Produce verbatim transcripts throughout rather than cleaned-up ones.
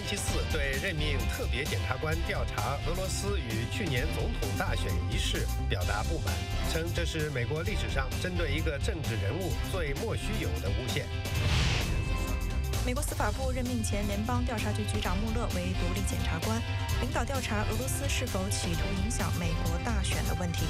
期四对任命特别检察官调查俄罗斯与去年总统大选一事表达不满，称这是美国历史上针对一个政治人物最莫须有的诬陷。 美国司法部任命前联邦调查局局长穆勒为独立检察官，领导调查俄罗斯是否企图影响美国大选的问题。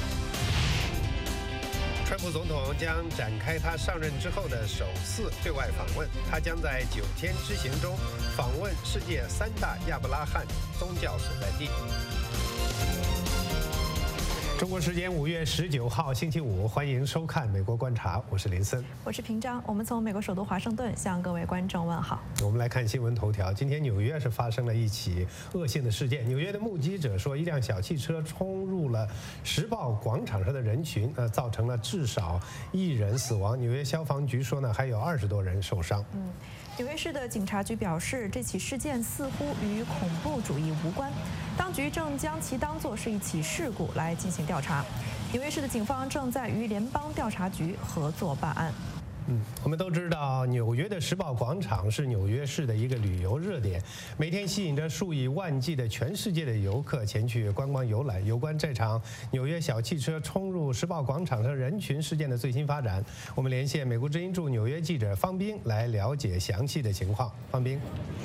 川普总统将展开他上任之后的首次对外访问，他将在九天之行中访问世界三大亚伯拉罕宗教所在地。中国时间五月十九号星期五，欢迎收看《美国观察》，我是林森， 我是平章。我们从美国首都华盛顿向各位观众问好。 我们来看新闻头条。今天纽约是发生了一起恶性的事件。纽约的目击者说，一辆小汽车冲入了时报广场上的人群，呃，造成了至少一人死亡。纽约消防局说呢，还有二十多人受伤。 嗯。纽约市的警察局表示，这起事件似乎与恐怖主义无关，当局正将其当作是一起事故来进行调查。纽约市的警方正在与联邦调查局合作办案。 嗯，我们都知道，纽约的时报广场是纽约市的一个旅游热点，每天吸引着数以万计的全世界的游客前去观光游览。有关这场纽约小汽车冲入时报广场上人群事件的最新发展，我们连线美国之音驻纽约记者方斌来了解详细的情况。方斌。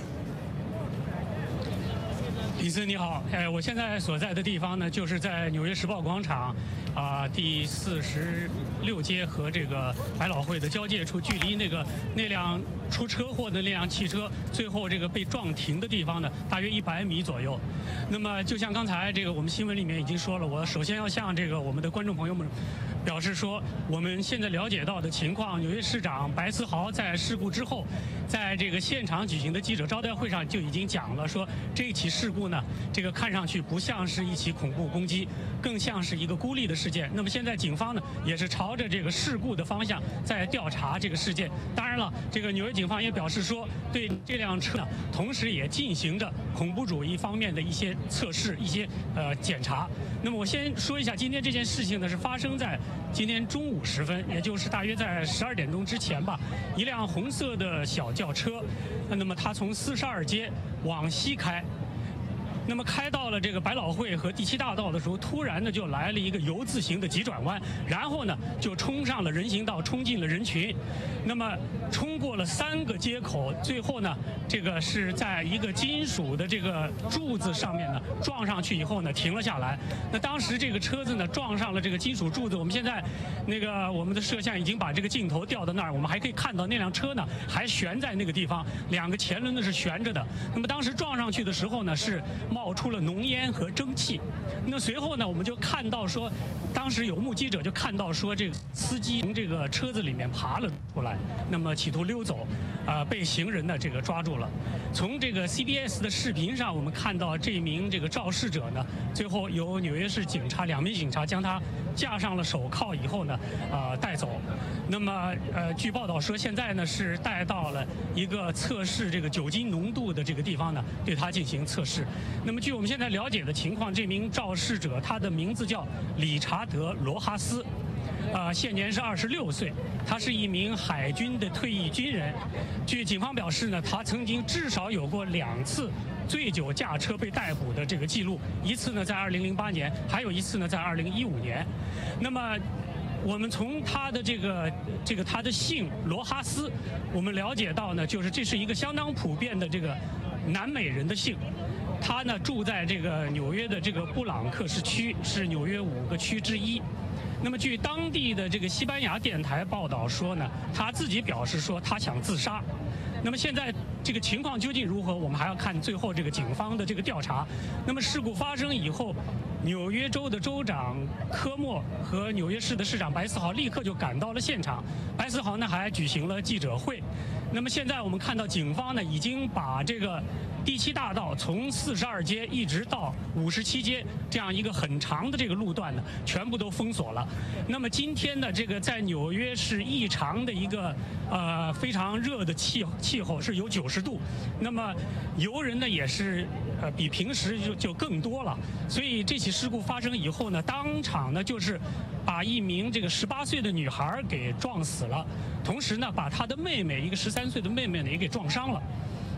李森你好，哎，我现在所在的地方呢，就是在纽约时报广场，啊、呃，第四十六街和这个百老汇的交界处，距离那个那辆出车祸的那辆汽车最后这个被撞停的地方呢，大约一百米左右。那么，就像刚才这个我们新闻里面已经说了，我首先要向这个我们的观众朋友们表示说，我们现在了解到的情况，纽约市长白思豪在事故之后，在这个现场举行的记者招待会上就已经讲了，说这起事故呢，这个看上去不像是一起恐怖攻击，更像是一个孤立的事件。那么现在警方呢，也是朝着这个事故的方向在调查这个事件。当然了，这个纽约警方也表示说，对这辆车呢，同时也进行着恐怖主义方面的一些测试、一些呃检查。那么我先说一下，今天这件事情呢是发生在今天中午时分，也就是大约在十二点钟之前吧。一辆红色的小轿车，那么它从四十二街往西开。那么开到了这个百老汇和第七大道的时候，突然呢就来了一个 U 字形的急转弯，然后呢就冲上了人行道，冲进了人群。那么冲过了三个街口，最后呢这个是在一个金属的这个柱子上面呢撞上去以后呢停了下来。那当时这个车子呢撞上了这个金属柱子，我们现在那个我们的摄像已经把这个镜头调到那儿，我们还可以看到那辆车呢还悬在那个地方，两个前轮呢是悬着的。那么当时撞上去的时候呢是冒出了浓烟和蒸汽。那随后呢，我们就看到说，当时有目击者就看到说，这个司机从这个车子里面爬了出来，那么企图溜走，啊、呃，被行人呢这个抓住了。从这个 C B S 的视频上，我们看到这名这个肇事者呢，最后由纽约市警察两名警察将他架上了手铐以后呢，啊、呃，带走。那么呃，据报道说，现在呢是带到了一个测试这个酒精浓度的这个地方呢，对他进行测试。那么据我们现在了解的情况，这名肇事者他的名字叫理查德·罗哈斯，啊、呃，现年是二十六岁，他是一名海军的退役军人。据警方表示呢，他曾经至少有过两次醉酒驾车被逮捕的这个记录，一次呢在二零零八年，还有一次呢在二零一五年。那么我们从他的这个这个他的姓罗哈斯，我们了解到呢，就是这是一个相当普遍的这个南美人的姓。他呢住在这个纽约的这个布朗克斯区，是纽约五个区之一。那么据当地的这个西班牙电台报道说呢，他自己表示说他想自杀。那么现在这个情况究竟如何，我们还要看最后这个警方的这个调查。那么事故发生以后，纽约州的州长科莫和纽约市的市长白思豪立刻就赶到了现场。白思豪呢还举行了记者会。那么现在我们看到警方呢已经把这个第七大道从四十二街一直到五十七街这样一个很长的这个路段呢，全部都封锁了。那么今天呢，这个在纽约是异常的一个呃非常热的气气候，是有九十度。那么游人呢也是呃比平时就就更多了。所以这起事故发生以后呢，当场呢就是把一名这个十八岁的女孩给撞死了，同时呢把她的妹妹一个十三岁的妹妹呢也给撞伤了。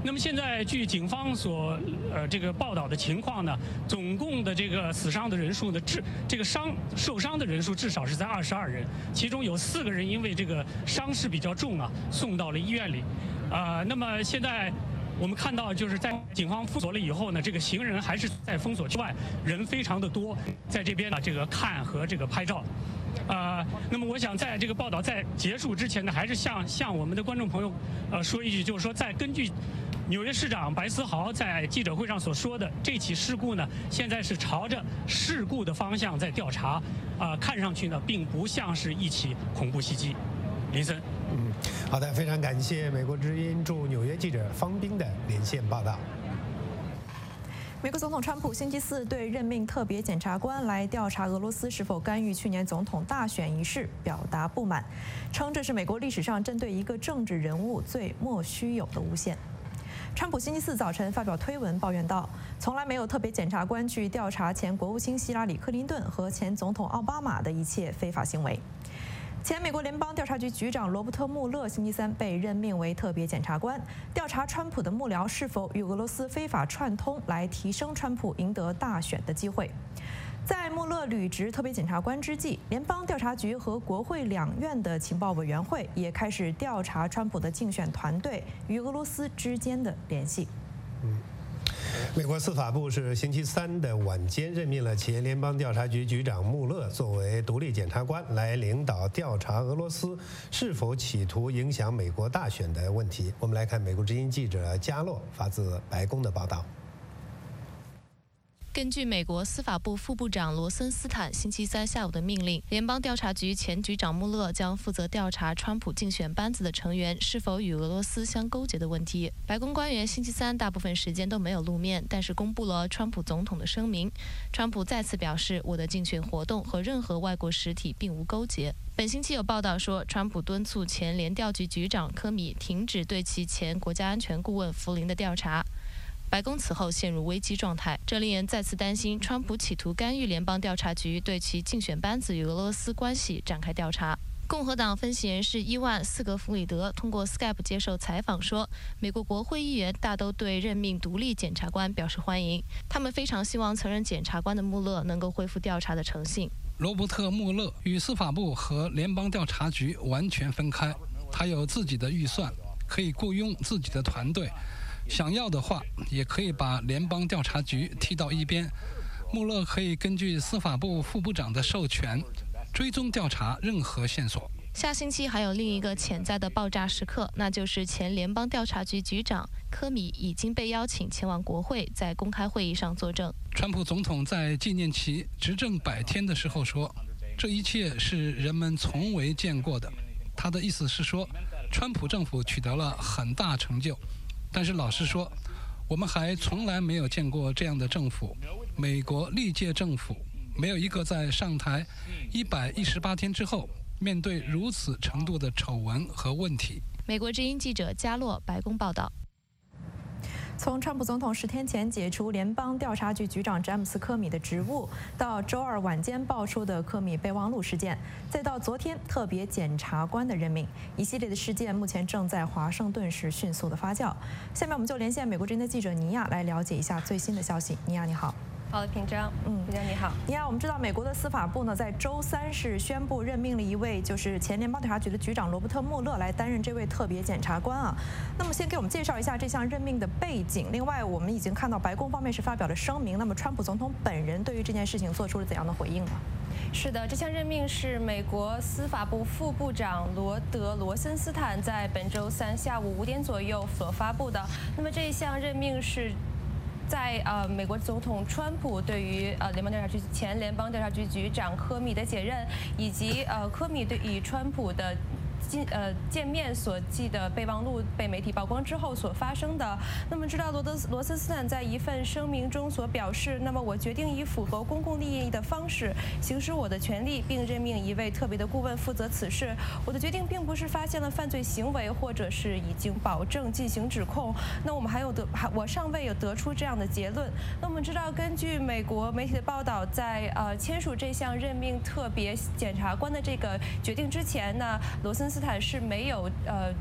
那么现在据警方所呃这个报道的情况呢，总共的这个死伤的人数呢，至这个伤受伤的人数至少是在二十二人，其中有四个人因为这个伤势比较重啊，送到了医院里。啊、呃，那么现在我们看到就是在警方封锁了以后呢，这个行人还是在封锁区外，人非常的多，在这边呢这个看和这个拍照。呃，那么我想在这个报道在结束之前呢，还是向向我们的观众朋友呃说一句，就是说在根据纽约市长白思豪在记者会上所说的，这起事故呢，现在是朝着事故的方向在调查，啊、呃，看上去呢，并不像是一起恐怖袭击。林森， 嗯，好的，非常感谢美国之音驻纽约记者方斌的连线报道。 美国总统川普星期四对任命特别检察官来调查俄罗斯是否干预去年总统大选一事表达不满，称这是美国历史上针对一个政治人物最莫须有的诬陷。川普星期四早晨发表推文抱怨道：“从来没有特别检察官去调查前国务卿希拉里·克林顿和前总统奥巴马的一切非法行为。”前美国联邦调查局局长罗伯特·穆勒星期三被任命为特别检察官，调查川普的幕僚是否与俄罗斯非法串通，来提升川普赢得大选的机会。在穆勒履职特别检察官之际，联邦调查局和国会两院的情报委员会也开始调查川普的竞选团队与俄罗斯之间的联系。 嗯。美国司法部是星期三的晚间任命了前联邦调查局局长穆勒作为独立检察官，来领导调查俄罗斯是否企图影响美国大选的问题。我们来看美国之音记者加洛发自白宫的报道。 根据美国司法部副部长罗森斯坦星期三下午的命令，联邦调查局前局长穆勒将负责调查川普竞选班子的成员是否与俄罗斯相勾结的问题。白宫官员星期三大部分时间都没有露面，但是公布了川普总统的声明。川普再次表示，我的竞选活动和任何外国实体并无勾结。本星期有报道说，川普敦促前联调局局长科米停止对其前国家安全顾问弗林的调查。白宫此后陷入危机状态，这令人再次担心川普企图干预联邦调查局对其竞选班子与俄罗斯关系展开调查。共和党分析人士伊万·斯格弗里德通过 Skype 接受采访说，美国国会议员大都对任命独立检察官表示欢迎，他们非常希望曾任检察官的穆勒能够恢复调查的诚信。 罗伯特·穆勒与司法部和联邦调查局完全分开，他有自己的预算，可以雇佣自己的团队，想要的话也可以把联邦调查局踢到一边。穆勒可以根据司法部副部长的授权追踪调查任何线索。 下星期还有另一个潜在的爆炸时刻，那就是前联邦调查局局长科米已经被邀请前往国会，在公开会议上作证。 川普总统在纪念其执政百天的时候说，这一切是人们从未见过的。他的意思是说，川普政府取得了很大成就，但是老实说，我们还从来没有见过这样的政府。美国历届政府没有一个在上台一百一十八天之后，面对如此程度的丑闻和问题。 美国之音记者加洛白宫报道。 从川普总统十天前解除联邦调查局局长詹姆斯·科米的职务，到周二晚间爆出的科米备忘录事件，再到昨天特别检察官的任命，一系列的事件目前正在华盛顿市迅速的发酵。下面我们就连线美国之音的记者尼亚来了解一下最新的消息。尼亚，你好。 好的，平章，嗯，平章你好。 尼亚，我们知道美国的司法部呢，在周三是宣布任命了一位就是前联邦调查局的局长罗伯特·穆勒来担任这位特别检察官啊。那么先给我们介绍一下这项任命的背景。另外，我们已经看到白宫方面是发表了声明，那么川普总统本人对于这件事情做出了怎样的回应呢？ 是的，这项任命是美国司法部副部长罗德·罗森斯坦在本周三下午五点左右所发布的。那么这一项任命是在呃美国总统川普对于呃联邦调查局前联邦调查局局长科米的解任，以及呃科米对与川普的见呃见面所记的备忘录被媒体曝光之后所发生的。那么知道罗德罗森斯坦在一份声明中所表示，那么我决定以符合公共利益的方式行使我的权利，并任命一位特别的顾问负责此事。我的决定并不是发现了犯罪行为，或者是已经保证进行指控。那我们还有得还我尚未有得出这样的结论。那我们知道，根据美国媒体的报道，在呃签署这项任命特别检察官的这个决定之前呢，罗森斯坦是没有呃。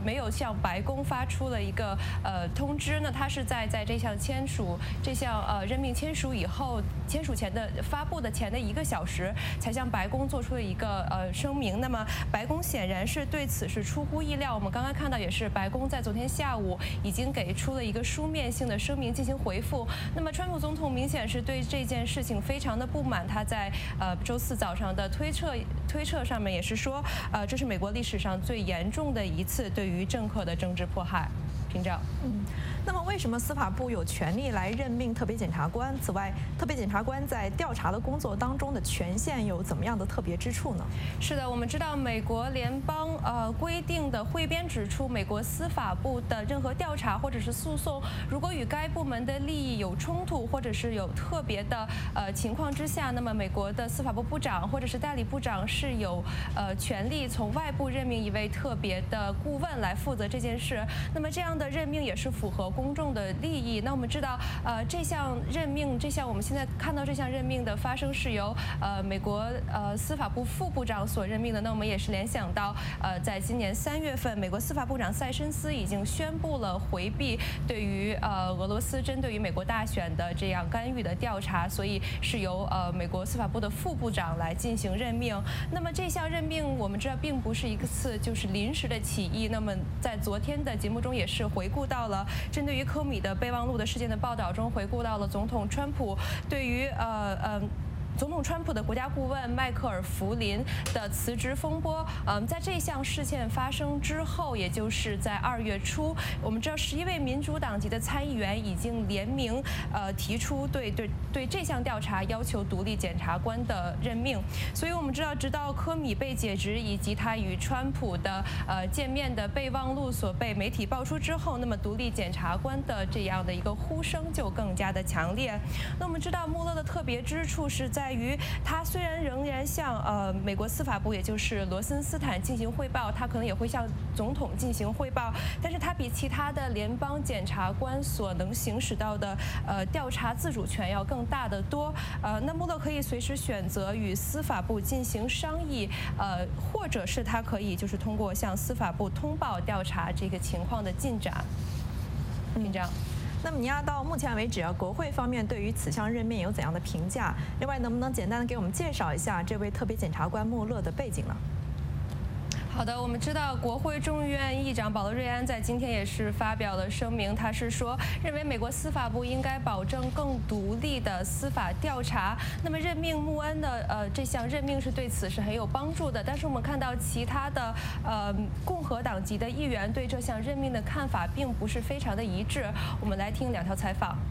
没有向白宫发出了一个呃通知呢，他是在在这项签署这项呃任命签署以后，签署前的发布的前的一个小时才向白宫做出了一个呃声明。那么白宫显然是对此是出乎意料。我们刚刚看到也是白宫在昨天下午已经给出了一个书面性的声明进行回复。那么川普总统明显是对这件事情非常的不满，他在呃周四早上的推特推特上面也是说，呃这是美国历史上最严重的一次对于政客的政治迫害。屏障。 嗯，那么为什么司法部有权利来任命特别检察官？此外，特别检察官在调查的工作当中的权限有怎么样的特别之处呢？ 是的，我们知道美国联邦呃规定的汇编指出，美国司法部的任何调查或者是诉讼，如果与该部门的利益有冲突，或者是有特别的呃情况之下，那么美国的司法部部长或者是代理部长是有呃权利从外部任命一位特别的顾问来负责这件事。那么这样的任命也是符合公众的利益。那我们知道，呃，这项任命，这项我们现在看到这项任命的发生是由呃美国呃司法部副部长所任命的。那我们也是联想到，呃，在今年三月份，美国司法部长塞申斯已经宣布了回避对于呃俄罗斯针对于美国大选的这样干预的调查，所以是由呃美国司法部的副部长来进行任命。那么这项任命我们知道并不是一次就是临时的起意。那么在昨天的节目中也是回顾到了针对于科米的备忘录的事件的报道中，回顾到了总统川普对于呃呃。总统川普的国家顾问迈克尔·弗林的辞职风波，嗯，在这项事件发生之后，也就是在二月初，我们知道十一位民主党籍的参议员已经联名呃提出对对对这项调查要求独立检察官的任命。所以我们知道，直到科米被解职以及他与川普的呃见面的备忘录所被媒体爆出之后，那么独立检察官的这样的一个呼声就更加的强烈。那我们知道穆勒的特别之处是在。在于他虽然仍然向呃美国司法部，也就是罗森斯坦进行汇报，他可能也会向总统进行汇报，但是他比其他的联邦检察官所能行使到的呃调查自主权要更大得多。呃，那穆勒可以随时选择与司法部进行商议，呃，或者是他可以就是通过向司法部通报调查这个情况的进展。院长。 那么，尼亚到目前为止啊，国会方面对于此项任命有怎样的评价？另外，能不能简单的给我们介绍一下这位特别检察官穆勒的背景呢？ 好的，我们知道国会众议院议长保罗·瑞安在今天也是发表了声明，他是说认为美国司法部应该保证更独立的司法调查。那么任命穆恩的呃这项任命是对此是很有帮助的，但是我们看到其他的呃共和党籍的议员对这项任命的看法并不是非常的一致。我们来听两条采访。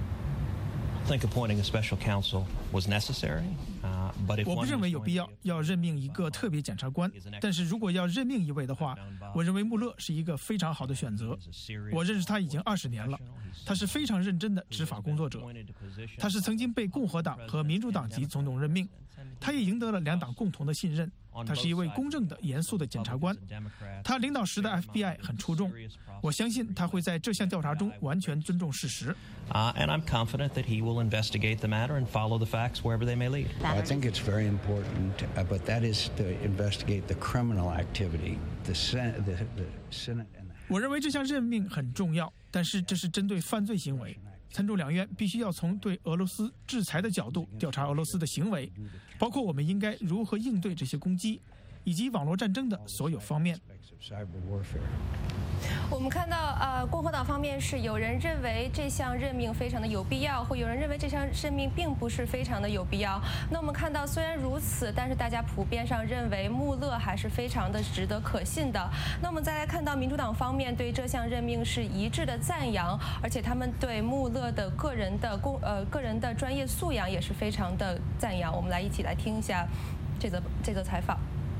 I think appointing a special counsel was necessary. 我不认为有必要要任命一个特别检察官，但是如果要任命一位的话，我认为穆勒是一个非常好的选择。我认识他已经二十年了，他是非常认真的执法工作者。他是曾经被共和党和民主党籍总统任命，他也赢得了两党共同的信任。他是一位公正的、严肃的检察官。他领导时的 F B I 很出众，我相信他会在这项调查中完全尊重事实。 Uh, and I'm confident that he will investigate the matter and follow the facts wherever they may lead. I think it's very important, uh, but that is to investigate the criminal activity, the Senate, the, the Senate. And the... 我认为这项任命很重要，但是这是针对犯罪行为。参众两院必须要从对俄罗斯制裁的角度调查俄罗斯的行为，包括我们应该如何应对这些攻击，以及网络战争的所有方面。 我们看到，呃，共和党方面是有人认为这项任命非常的有必要，或有人认为这项任命并不是非常的有必要。那我们看到，虽然如此，但是大家普遍上认为穆勒还是非常的值得可信的。那我们再来看到民主党方面对这项任命是一致的赞扬，而且他们对穆勒的个人的公呃个人的专业素养也是非常的赞扬。我们来一起来听一下这则这则采访。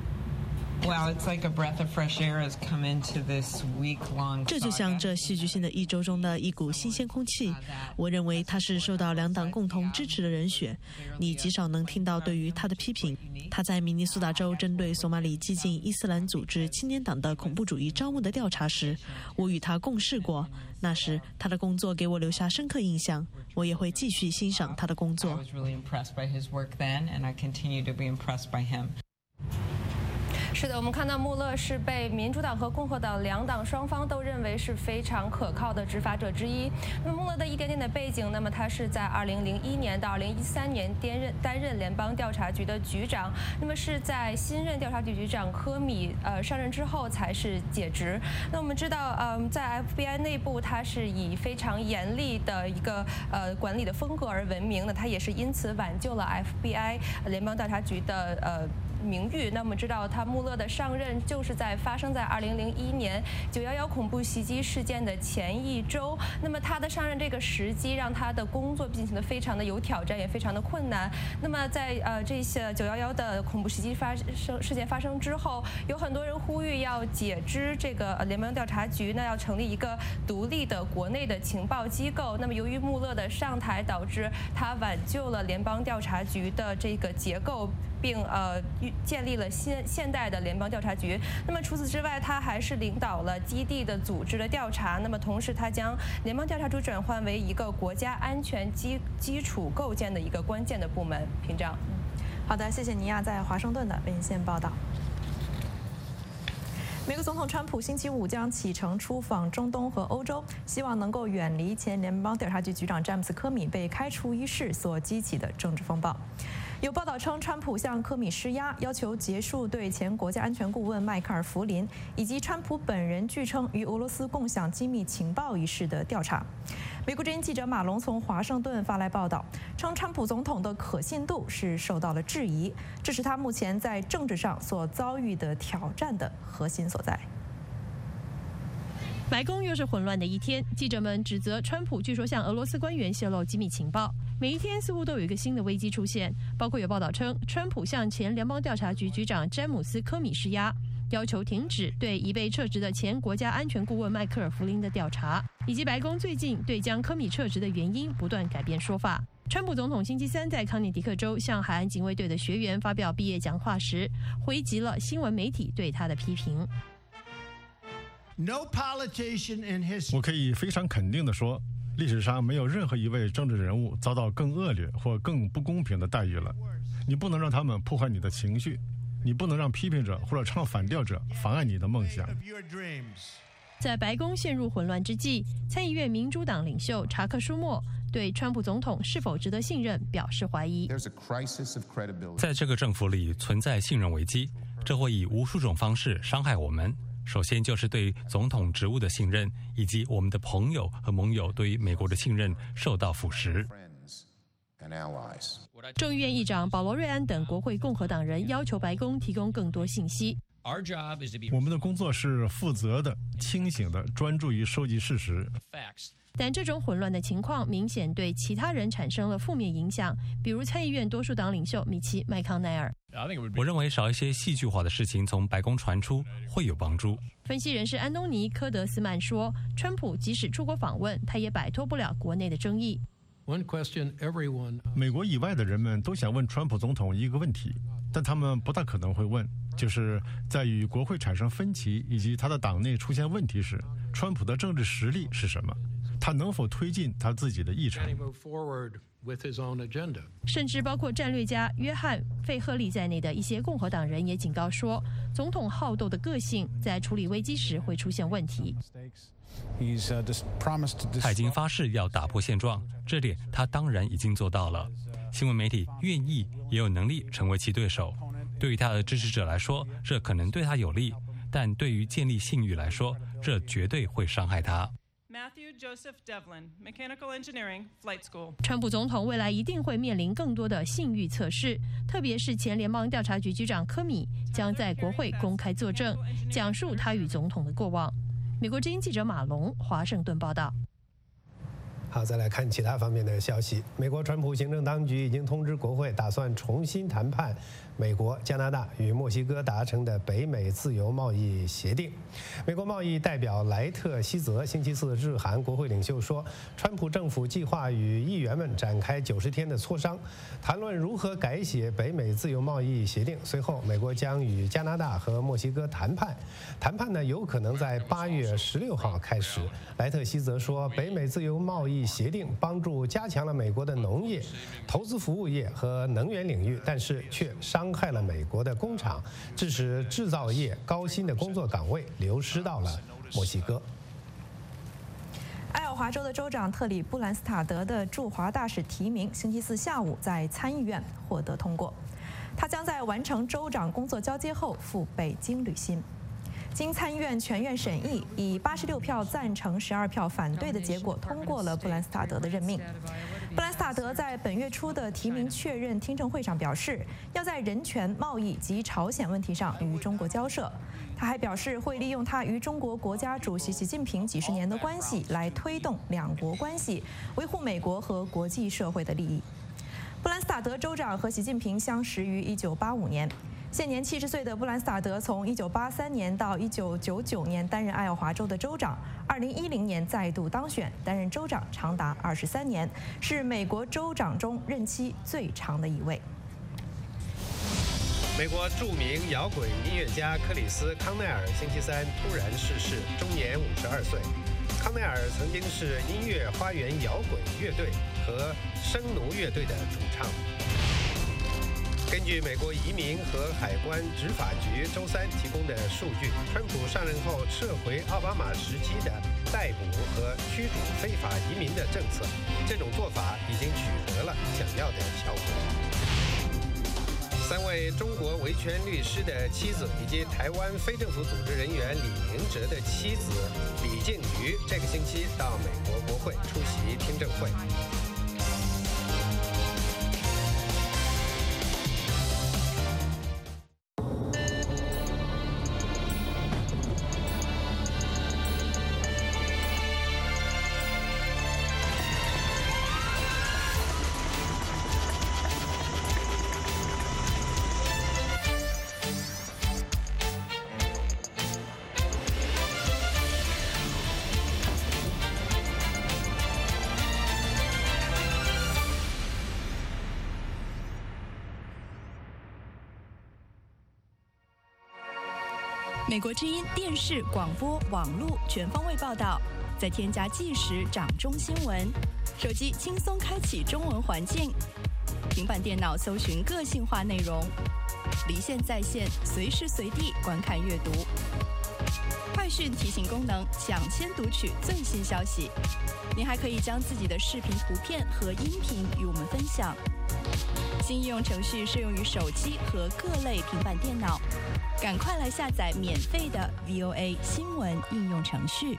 这就像这戏剧性的一周中的一股新鲜空气。我认为他是受到两党共同支持的人选。你极少能听到对于他的批评。他在明尼苏达州针对索马里激进伊斯兰组织青年党的恐怖主义招募的调查时，我与他共事过。那时他的工作给我留下深刻印象，我也会继续欣赏他的工作。 是是的，我们看到穆勒是被民主党和共和党两党双方都认为是非常可靠的执法者之一。那么穆勒的一点点的背景，那么他是在二零零一年到二零一三年担任担任联邦调查局的局长，那么是在新任调查局局长科米呃上任之后才是解职。那我们知道，嗯，在 F B I 内部，他是以非常严厉的一个呃管理的风格而闻名的，他也是因此挽救了 F B I 联邦调查局的呃。名誉。那我们知道，他穆勒的上任就是在发生在二零零一年九一一恐怖袭击事件的前一周。那么他的上任这个时机，让他的工作进行的非常的有挑战，也非常的困难。那么在呃这些九一一的恐怖袭击发生事件发生之后，有很多人呼吁要解职这个联邦调查局，那要成立一个独立的国内的情报机构。那么由于穆勒的上台，导致他挽救了联邦调查局的这个结构，并呃建立了现现代的联邦调查局。那么除此之外，他还是领导了基地的组织的调查。那么同时，他将联邦调查局转换为一个国家安全基基础构建的一个关键的部门。屏障。 好的，谢谢尼亚在华盛顿的连线报道。美国总统川普星期五将启程出访中东和欧洲，希望能够远离前联邦调查局局长詹姆斯·科米被开除一事所激起的政治风暴。有报道称，川普向科米施压，要求结束对前国家安全顾问迈克尔·弗林以及川普本人据称与俄罗斯共享机密情报一事的调查。美国之音记者马龙从华盛顿发来报道，称川普总统的可信度是受到了质疑，这是他目前在政治上所遭遇的挑战的核心所在。 白宫又是混乱的一天，记者们指责川普据说向俄罗斯官员泄露机密情报。每一天似乎都有一个新的危机出现，包括有报道称，川普向前联邦调查局局长詹姆斯·科米施压，要求停止对已被撤职的前国家安全顾问迈克尔·弗林的调查，以及白宫最近对将科米撤职的原因不断改变说法。川普总统星期三在康涅狄克州向海岸警卫队的学员发表毕业讲话时，回击了新闻媒体对他的批评。 我可以非常肯定地说，历史上没有任何一位政治人物遭到更恶劣或更不公平的待遇了。你不能让他们破坏你的情绪，你不能让批评者或者唱反调者妨碍你的梦想。 在白宫陷入混乱之际，参议院民主党领袖查克·舒默对川普总统是否值得信任表示怀疑。 在这个政府里存在信任危机，这会以无数种方式伤害我们。首先就是对总统职务的信任，以及我们的朋友和盟友对于美国的信任受到腐蚀。 众议院议长保罗·瑞安等国会共和党人要求白宫提供更多信息。 我们的工作是负责的、清醒的，专注于收集事实。 但这种混乱的情况明显对其他人产生了负面影响，比如参议院多数党领袖米奇·麦康奈尔。 我认为少一些戏剧化的事情从白宫传出会有帮助。 分析人士安东尼·科德斯曼说，川普即使出国访问，他也摆脱不了国内的争议。 美国以外的人们都想问川普总统一个问题，但他们不大可能会问，就是在与国会产生分歧以及他的党内出现问题时，川普的政治实力是什么？他能否推进他自己的议程？ 甚至包括战略家约翰·费赫利在内的一些共和党人也警告说，总统好斗的个性在处理危机时会出现问题。 他已经发誓要打破现状，这点他当然已经做到了。新闻媒体愿意也有能力成为其对手。对于他的支持者来说，这可能对他有利，但对于建立信誉来说，这绝对会伤害他。 Matthew Joseph Devlin, Mechanical Engineering, Flight School. 川普总统未来一定会面临更多的信誉测试，特别是前联邦调查局局长科米将在国会公开作证，讲述他与总统的过往。美国之音记者马龙，华盛顿报道。 好，再来看其他方面的消息。美国川普行政当局已经通知国会，打算重新谈判美国、加拿大与墨西哥达成的北美自由贸易协定。美国贸易代表莱特希泽星期四致函国会领袖说，川普政府计划与议员们展开九十天的磋商，谈论如何改写北美自由贸易协定。随后，美国将与加拿大和墨西哥谈判，谈判呢有可能在八月十六号开始。莱特希泽说，北美自由贸易易协定帮助加强了美国的农业、投资服务业和能源领域，但是却伤害了美国的工厂，致使制造业高薪的工作岗位流失到了墨西哥。 爱奥华州的州长特里布兰斯塔德的驻华大使提名，星期四下午在参议院获得通过。他将在完成州长工作交接后赴北京履新。经参议院全院审议，以八十六票赞成、十二票反对的结果通过了布兰斯塔德的任命。布兰斯塔德在本月初的提名确认听证会上表示，要在人权、贸易及朝鲜问题上与中国交涉。他还表示会利用他与中国国家主席习近平几十年的关系，来推动两国关系，维护美国和国际社会的利益。布兰斯塔德州长和习近平相识于一九八五年。现年七十岁的布兰斯塔德从一九八三年到一九九九年担任爱奥华州的州长，二零一零年再度当选，担任州长长达二十三年，是美国州长中任期最长的一位。 美国著名摇滚音乐家克里斯·康奈尔星期三突然逝世，终年五十二岁。康奈尔曾经是音乐花园摇滚乐队和声奴乐队的主唱。根据美国移民和海关执法局周三提供的数据，川普上任后撤回奥巴马时期的逮捕和驱逐非法移民的政策，这种做法已经取得了想要的效果。三位中国维权律师的妻子以及台湾非政府组织人员李明哲的妻子李静瑜，这个星期到美国国会出席听证会。 美国之音电视、广播、网络全方位报道，再添加即时掌中新闻，手机轻松开启中文环境，平板电脑搜寻个性化内容，离线在线，随时随地观看阅读。快讯提醒功能，抢先读取最新消息。您还可以将自己的视频、图片和音频与我们分享。新应用程序适用于手机和各类平板电脑。赶快来下载免费的 V O A 新闻应用程序。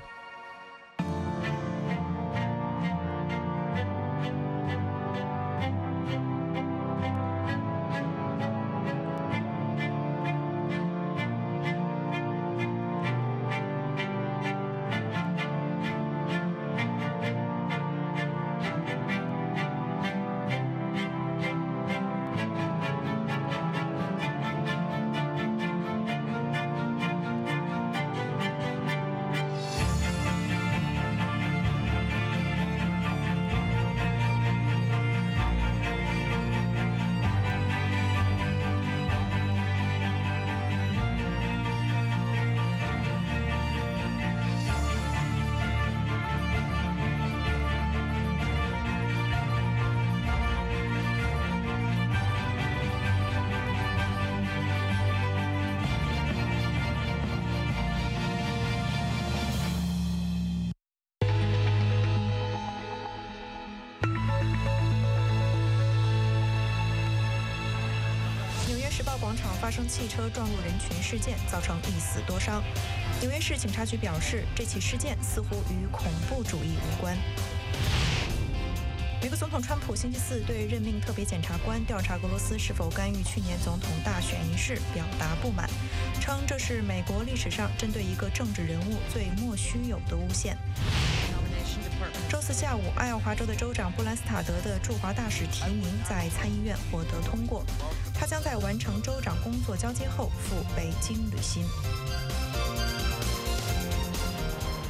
广场发生汽车撞入人群事件，造成一死多伤。纽约市警察局表示，这起事件似乎与恐怖主义无关。美国总统川普星期四对任命特别检察官调查俄罗斯是否干预去年总统大选一事表达不满，称这是美国历史上针对一个政治人物最莫须有的诬陷。周四下午，爱奥华州的州长布兰斯塔德的驻华大使提名在参议院获得通过，他将在完成州长工作交接后赴北京履新。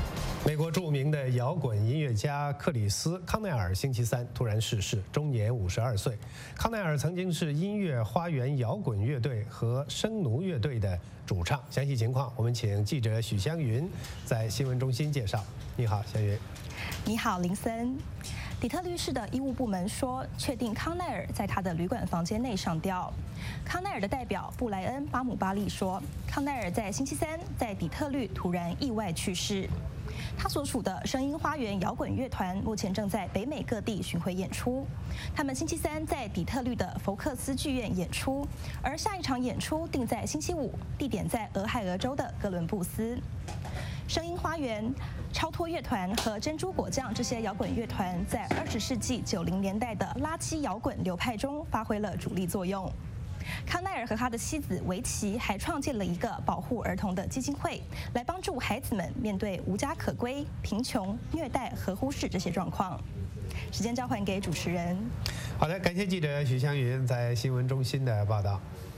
美国著名的摇滚音乐家克里斯·康奈尔星期三突然逝世，终年五十二岁。康奈尔曾经是音乐花园摇滚乐队和声奴乐队的主唱。详细情况，我们请记者许湘云在新闻中心介绍。你好，湘云。 你好，林森。底特律市的医务部门说，确定康奈尔在他的旅馆房间内上吊。康奈尔的代表布莱恩·巴姆巴利说，康奈尔在星期三在底特律突然意外去世。他所属的声音花园摇滚乐团目前正在北美各地巡回演出。他们星期三在底特律的福克斯剧院演出，而下一场演出定在星期五，地点在俄亥俄州的哥伦布斯。声音花园、超脱乐团和珍珠果酱这些摇滚乐团在二十世纪九零年代的垃圾摇滚流派中发挥了主力作用。康奈尔和他的妻子维奇还创建了一个保护儿童的基金会，来帮助孩子们面对无家可归、贫穷、虐待和忽视这些状况。时间交还给主持人。 好的，感谢记者许湘云在新闻中心的报道。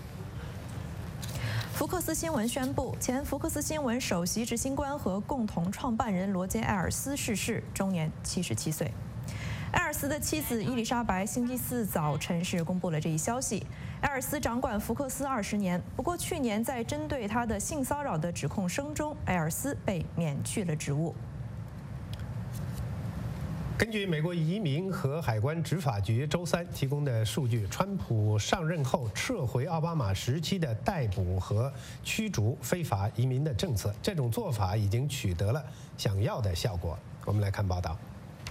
福克斯新闻宣布，前福克斯新闻首席执行官和共同创办人罗杰·艾尔斯逝世，终年七十七岁。艾尔斯的妻子伊丽莎白星期四早晨是公布了这一消息。艾尔斯掌管福克斯二十年，不过去年在针对他的性骚扰的指控声中，艾尔斯被免去了职务。 根据美国移民和海关执法局周三提供的数据，川普上任后撤回奥巴马时期的逮捕和驱逐非法移民的政策，这种做法已经取得了想要的效果。我们来看报道。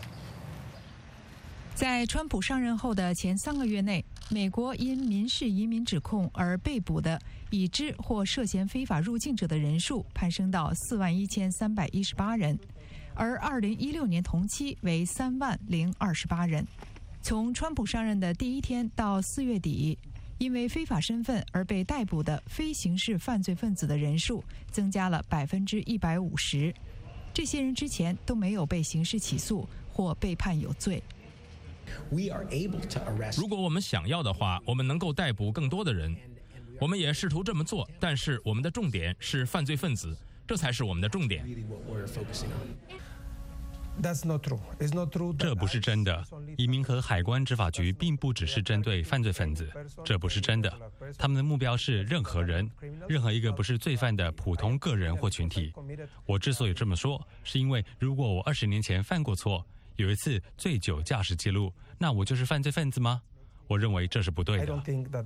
在川普上任后的前三个月内，美国因民事移民指控而被捕的已知或涉嫌非法入境者的人数攀升到四万一千三百一十八人，而二零一六年同期为三万零二十八人。从川普上任的第一天到四月底，因为非法身份而被逮捕的非刑事犯罪分子的人数增加了百分之一百五十。这些人之前都没有被刑事起诉或被判有罪。 如果我们想要的话，我们能够逮捕更多的人。我们也试图这么做，但是我们的重点是犯罪分子，这才是我们的重点。 这不是真的。移民和海关执法局并不只是针对犯罪分子，这不是真的。他们的目标是任何人，任何一个不是罪犯的普通个人或群体。我之所以这么说，是因为如果我二十年前犯过错，有一次醉酒驾驶记录，那我就是犯罪分子吗？我认为这是不对的。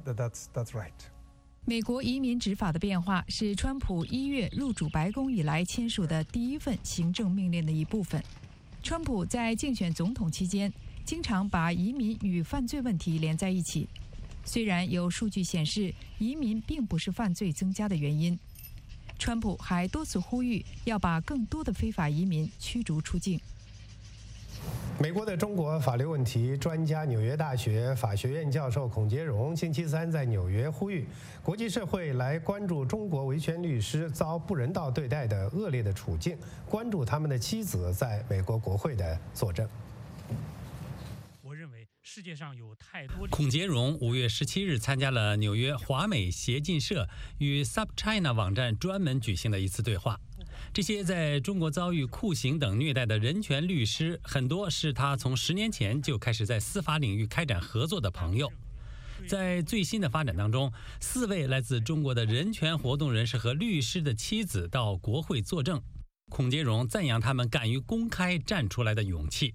美国移民执法的变化是川普一月入主白宫以来签署的第一份行政命令的一部分。川普在竞选总统期间，经常把移民与犯罪问题连在一起。虽然有数据显示移民并不是犯罪增加的原因，川普还多次呼吁要把更多的非法移民驱逐出境。 美国的中国法律问题专家、纽约大学法学院教授孔杰荣星期三在纽约呼吁国际社会来关注中国维权律师遭不人道对待的恶劣的处境，关注他们的妻子在美国国会的作证。 我认为世界上有太多。 孔杰荣五月十七日参加了纽约华美协进社与 SubChina 网站专门举行的一次对话。这些在中国遭遇酷刑等虐待的人权律师，很多是他从十年前就开始在司法领域开展合作的朋友。在最新的发展当中，四位来自中国的人权活动人士和律师的妻子到国会作证。孔杰荣赞扬他们敢于公开站出来的勇气。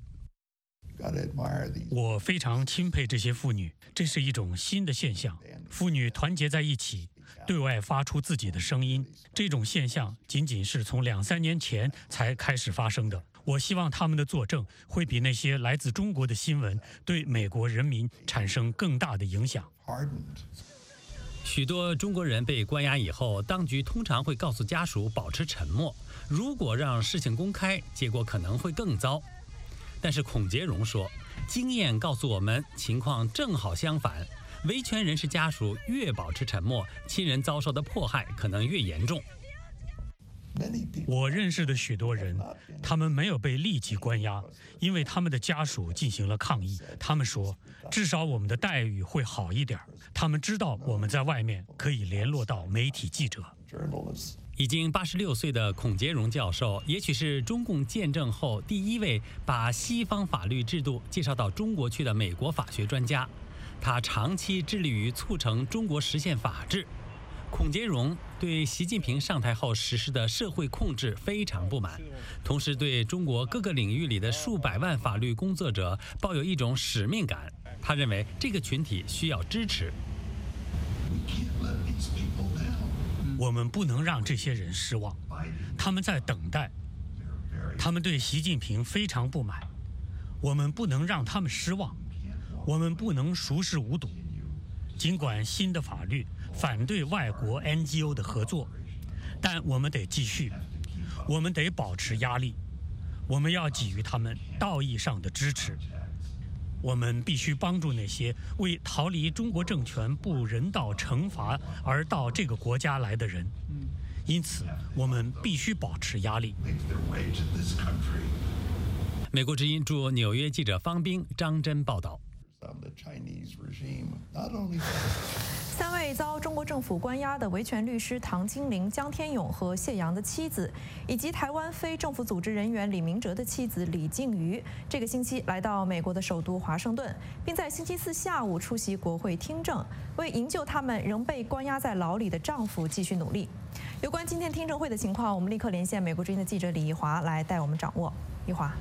我非常钦佩这些妇女，这是一种新的现象。妇女团结在一起，对外发出自己的声音，这种现象仅仅是从两三年前才开始发生的。我希望他们的作证会比那些来自中国的新闻对美国人民产生更大的影响。 许多中国人被关押以后，当局通常会告诉家属保持沉默，如果让事情公开，结果可能会更糟。但是孔杰荣说，经验告诉我们，情况正好相反。维权人士家属越保持沉默，亲人遭受的迫害可能越严重。 我认识的许多人，他们没有被立即关押，因为他们的家属进行了抗议。他们说，至少我们的待遇会好一点。他们知道我们在外面可以联络到媒体记者。 已经八十六岁的孔杰荣教授，也许是中共建政后第一位把西方法律制度介绍到中国去的美国法学专家。他长期致力于促成中国实现法治。孔杰荣对习近平上台后实施的社会控制非常不满，同时对中国各个领域里的数百万法律工作者抱有一种使命感。他认为这个群体需要支持。 我们不能让这些人失望，他们在等待，他们对习近平非常不满，我们不能让他们失望，我们不能熟视无睹。尽管新的法律反对外国 N G O 的合作，但我们得继续，我们得保持压力，我们要给予他们道义上的支持。我们必须帮助那些为逃离中国政权不人道惩罚而到这个国家来的人，因此我们必须保持压力。 美国之音驻纽约记者方冰、张真报道。 三位遭中国政府关押的维权律师唐金玲、江天勇和谢阳的妻子，以及台湾非政府组织人员李明哲的妻子李静瑜，这个星期来到美国的首都华盛顿，并在星期四下午出席国会听证，为营救他们仍被关押在牢里的丈夫继续努力。有关今天听证会的情况，我们立刻连线美国之音的记者李怡华来带我们掌握。怡华。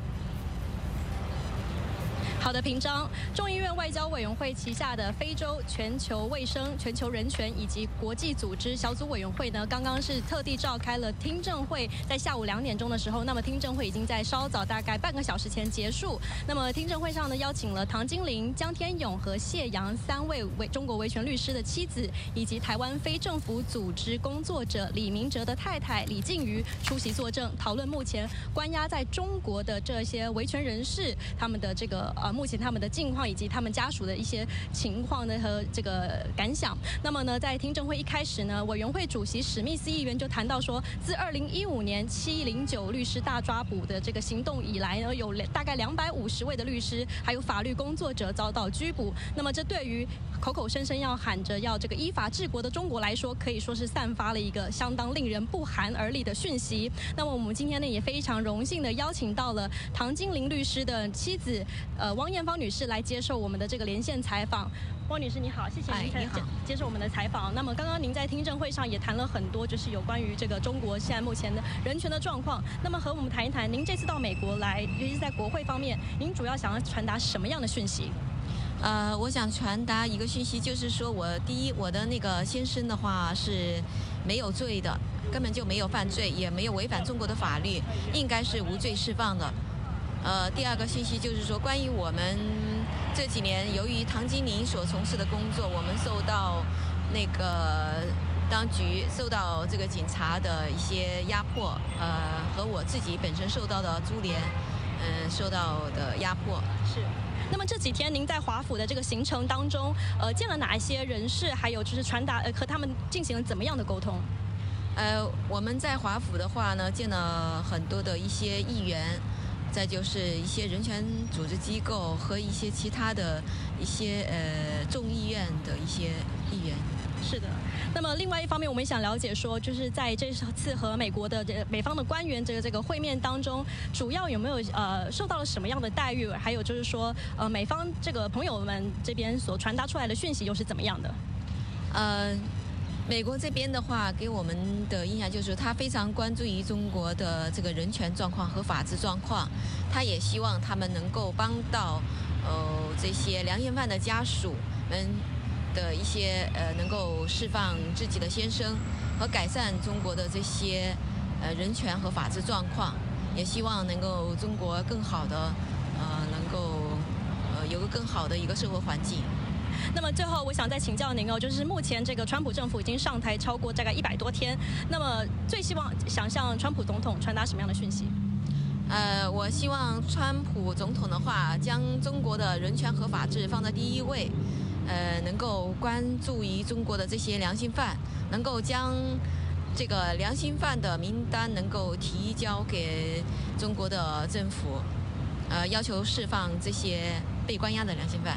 好的，平章，众议院外交委员会旗下的非洲、全球卫生、全球人权以及国际组织小组委员会呢，刚刚是特地召开了听证会，在下午两点钟的时候，那么听证会已经在稍早大概半个小时前结束。那么听证会上呢，邀请了唐金玲、江天勇和谢阳三位维中国维权律师的妻子，以及台湾非政府组织工作者李明哲的太太李静瑜出席作证，讨论目前关押在中国的这些维权人士他们的这个呃。目前他们的境况以及他们家属的一些情况呢和这个感想。那么呢，在听证会一开始呢，委员会主席史密斯议员就谈到说，自二零一五年七零九律师大抓捕的这个行动以来呢，有大概两百五十位的律师还有法律工作者遭到拘捕。那么这对于口口声声要喊着要这个依法治国的中国来说，可以说是散发了一个相当令人不寒而栗的讯息。那么我们今天呢，也非常荣幸的邀请到了唐金玲律师的妻子，呃，汪艳芳女士来接受我们的这个连线采访。汪女士你好，谢谢您接接受我们的采访。那么刚刚您在听证会上也谈了很多，就是有关于这个中国现在目前的人权的状况。那么和我们谈一谈，您这次到美国来，尤其是在国会方面，您主要想要传达什么样的讯息？ 呃，我想传达一个讯息，就是说我第一，我的那个先生的话是没有罪的，根本就没有犯罪，也没有违反中国的法律，应该是无罪释放的。呃，第二个信息就是说，关于我们这几年由于唐金玲所从事的工作，我们受到那个当局受到这个警察的一些压迫，呃，和我自己本身受到的株连，嗯、呃，受到的压迫是。那么这几天您在华府的这个行程当中，呃，见了哪一些人士，还有就是传达呃和他们进行了怎么样的沟通？ 呃，我们在华府的话呢，见了很多的一些议员。再就是一些人权组织机构和一些其他的一些呃众议院的一些议员。 是的。那么另外一方面，我们想了解说，就是在这次和美国的这美方的官员这个这个会面当中，主要有没有呃受到了什么样的待遇？还有就是说，呃美方这个朋友们这边所传达出来的讯息又是怎么样的？ 呃。美国这边的话，给我们的印象就是他非常关注于中国的这个人权状况和法治状况，他也希望他们能够帮到呃这些良嫌犯的家属们的一些呃能够释放自己的先生和改善中国的这些呃人权和法治状况，也希望能够中国更好的呃能够呃有个更好的一个社会环境。 那么最后，我想再请教您哦，就是目前这个川普政府已经上台超过大概一百多天，那么最希望想向川普总统传达什么样的讯息？ 呃，我希望川普总统的话，将中国的人权和法治放在第一位，呃，能够关注于中国的这些良心犯，能够将这个良心犯的名单能够提交给中国的政府，呃，要求释放这些被关押的良心犯。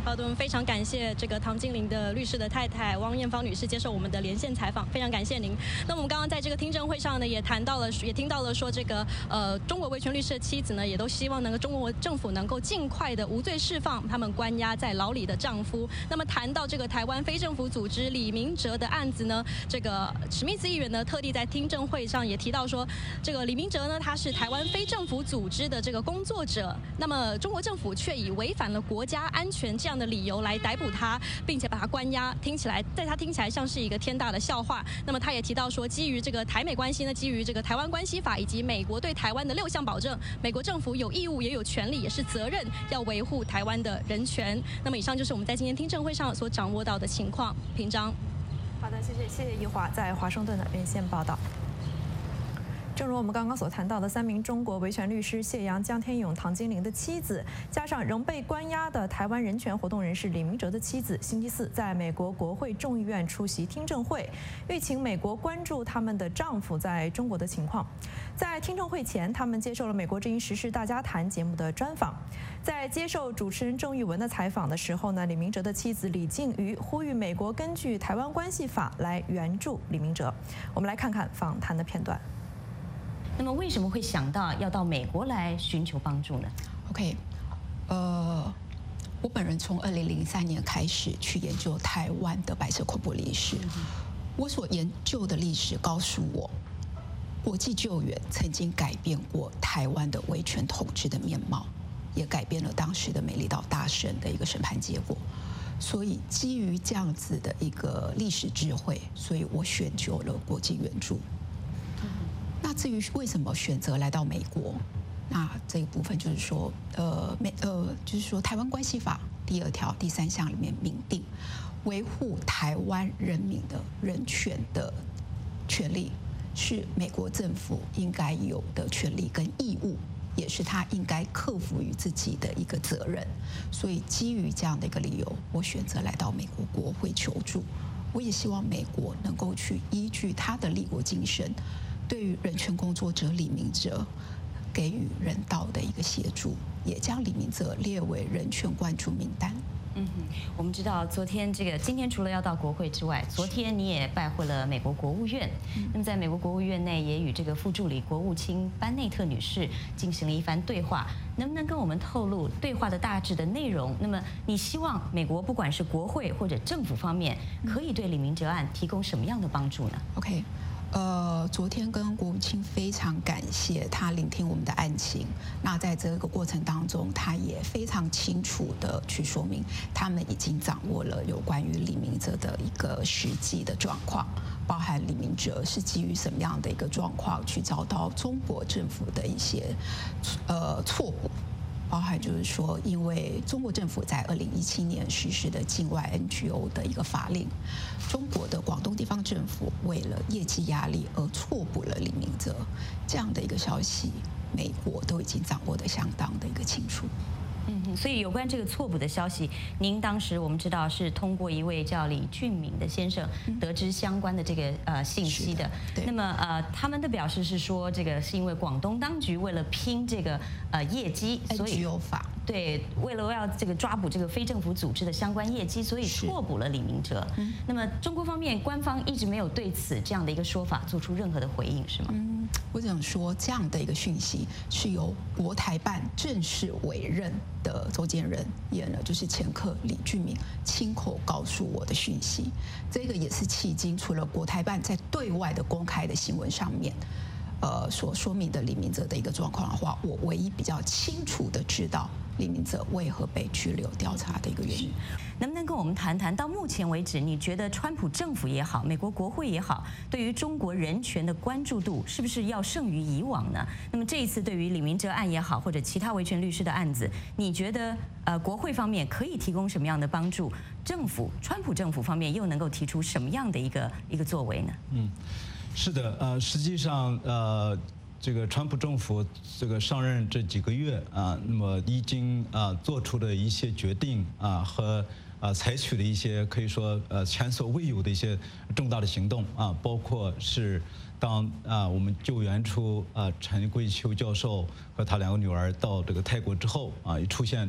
好的，我们非常感谢这个唐金玲的律师的太太汪艳芳女士接受我们的连线采访，非常感谢您。那我们刚刚在这个听证会上呢，也谈到了，也听到了说这个呃中国维权律师的妻子呢，也都希望能够中国政府能够尽快的无罪释放他们关押在牢里的丈夫。那么谈到这个台湾非政府组织李明哲的案子呢，这个史密斯议员呢特地在听证会上也提到说，这个李明哲呢他是台湾非政府组织的这个工作者，那么中国政府却以违反了国家安全这样的理由来逮捕他，并且把他关押，听起来在他听起来像是一个天大的笑话。那么他也提到说，基于这个台美关系呢，基于这个台湾关系法以及美国对台湾的六项保证，美国政府有义务也有权利也是责任要维护台湾的人权。那么以上就是我们在今天听证会上所掌握到的情况。平章。 好的，谢谢谢谢一华在华盛顿的连线报道。正如我们刚刚所谈到的，三名中国维权律师谢阳、江天勇、唐金玲的妻子，加上仍被关押的台湾人权活动人士李明哲的妻子，星期四在美国国会众议院出席听证会，欲请美国关注他们的丈夫在中国的情况。在听证会前，他们接受了美国之音时事大家谈节目的专访。在接受主持人郑玉文的采访的时候呢，李明哲的妻子李静瑜呼吁美国根据《台湾关系法》来援助李明哲。我们来看看访谈的片段。 那么为什么会想到要到美国来寻求帮助呢 ？OK， 呃，我本人从二零零三年开始去研究台湾的白色恐怖历史，我所研究的历史告诉我，国际救援曾经改变过台湾的威权统治的面貌，也改变了当时的美丽岛大审的一个审判结果。所以基于这样子的一个历史智慧，所以我选就了国际援助。那至于为什么选择来到美国，那这一部分就是说，呃，美呃，就是说《台湾关系法》第二条第三项里面明定，维护台湾人民的人权的权利是美国政府应该有的权利跟义务，也是他应该克服于自己的一个责任。所以基于这样的一个理由，我选择来到美国国会求助。我也希望美国能够去依据他的立国精神，对于人权工作者李明哲给予人道的一个协助，也将李明哲列为人权关注名单。 嗯哼，我们知道昨天这个今天除了要到国会之外，昨天你也拜会了美国国务院。那么在美国国务院内也与这个副助理国务卿班内特女士进行了一番对话，能不能跟我们透露对话的大致的内容？那么你希望美国不管是国会或者政府方面，可以对李明哲案提供什么样的帮助呢 ？OK。呃，昨天跟国务卿非常感谢他聆听我们的案情。那在这个过程当中，他也非常清楚的去说明，他们已经掌握了有关于李明哲的一个实际的状况，包含李明哲是基于什么样的一个状况去遭到中国政府的一些呃错捕。包含就是说，因为中国政府在二零一七年实施的境外 N G O 的一个法令，中国的广东地方政府为了业绩压力而错捕了李明哲，这样的一个消息，美国都已经掌握得相当的一个清楚。 嗯，所以有关这个错捕的消息，您当时我们知道是通过一位叫李俊敏的先生得知相关的这个呃信息的。那么呃，他们的表示是说，这个是因为广东当局为了拼这个呃业绩，所以 N G O 法对，为了要这个抓捕这个非政府组织的相关业绩，所以错捕了李明哲。那么中国方面官方一直没有对此这样的一个说法做出任何的回应，是吗？ 嗯，我想说这样的一个讯息是由国台办正式委任的周监人，也呢就是前客李俊敏亲口告诉我的讯息。这个也是迄今除了国台办在对外的公开的新闻上面，呃所说明的李明哲的一个状况的话，我唯一比较清楚的知道李明哲为何被拘留调查的一个原因。 能不能跟我们谈谈，到目前为止，你觉得川普政府也好，美国国会也好，对于中国人权的关注度是不是要胜于以往呢？那么这一次对于李明哲案也好，或者其他维权律师的案子，你觉得呃国会方面可以提供什么样的帮助？政府，川普政府方面又能够提出什么样的一个一个作为呢？ 嗯，是的，呃，实际上呃。这个川普政府这个上任这几个月啊，那么已经啊做出的一些决定啊和啊采取的一些可以说呃前所未有的一些重大的行动啊，包括是当啊我们救援出啊陈桂秋教授和他两个女儿到这个泰国之后啊，也出现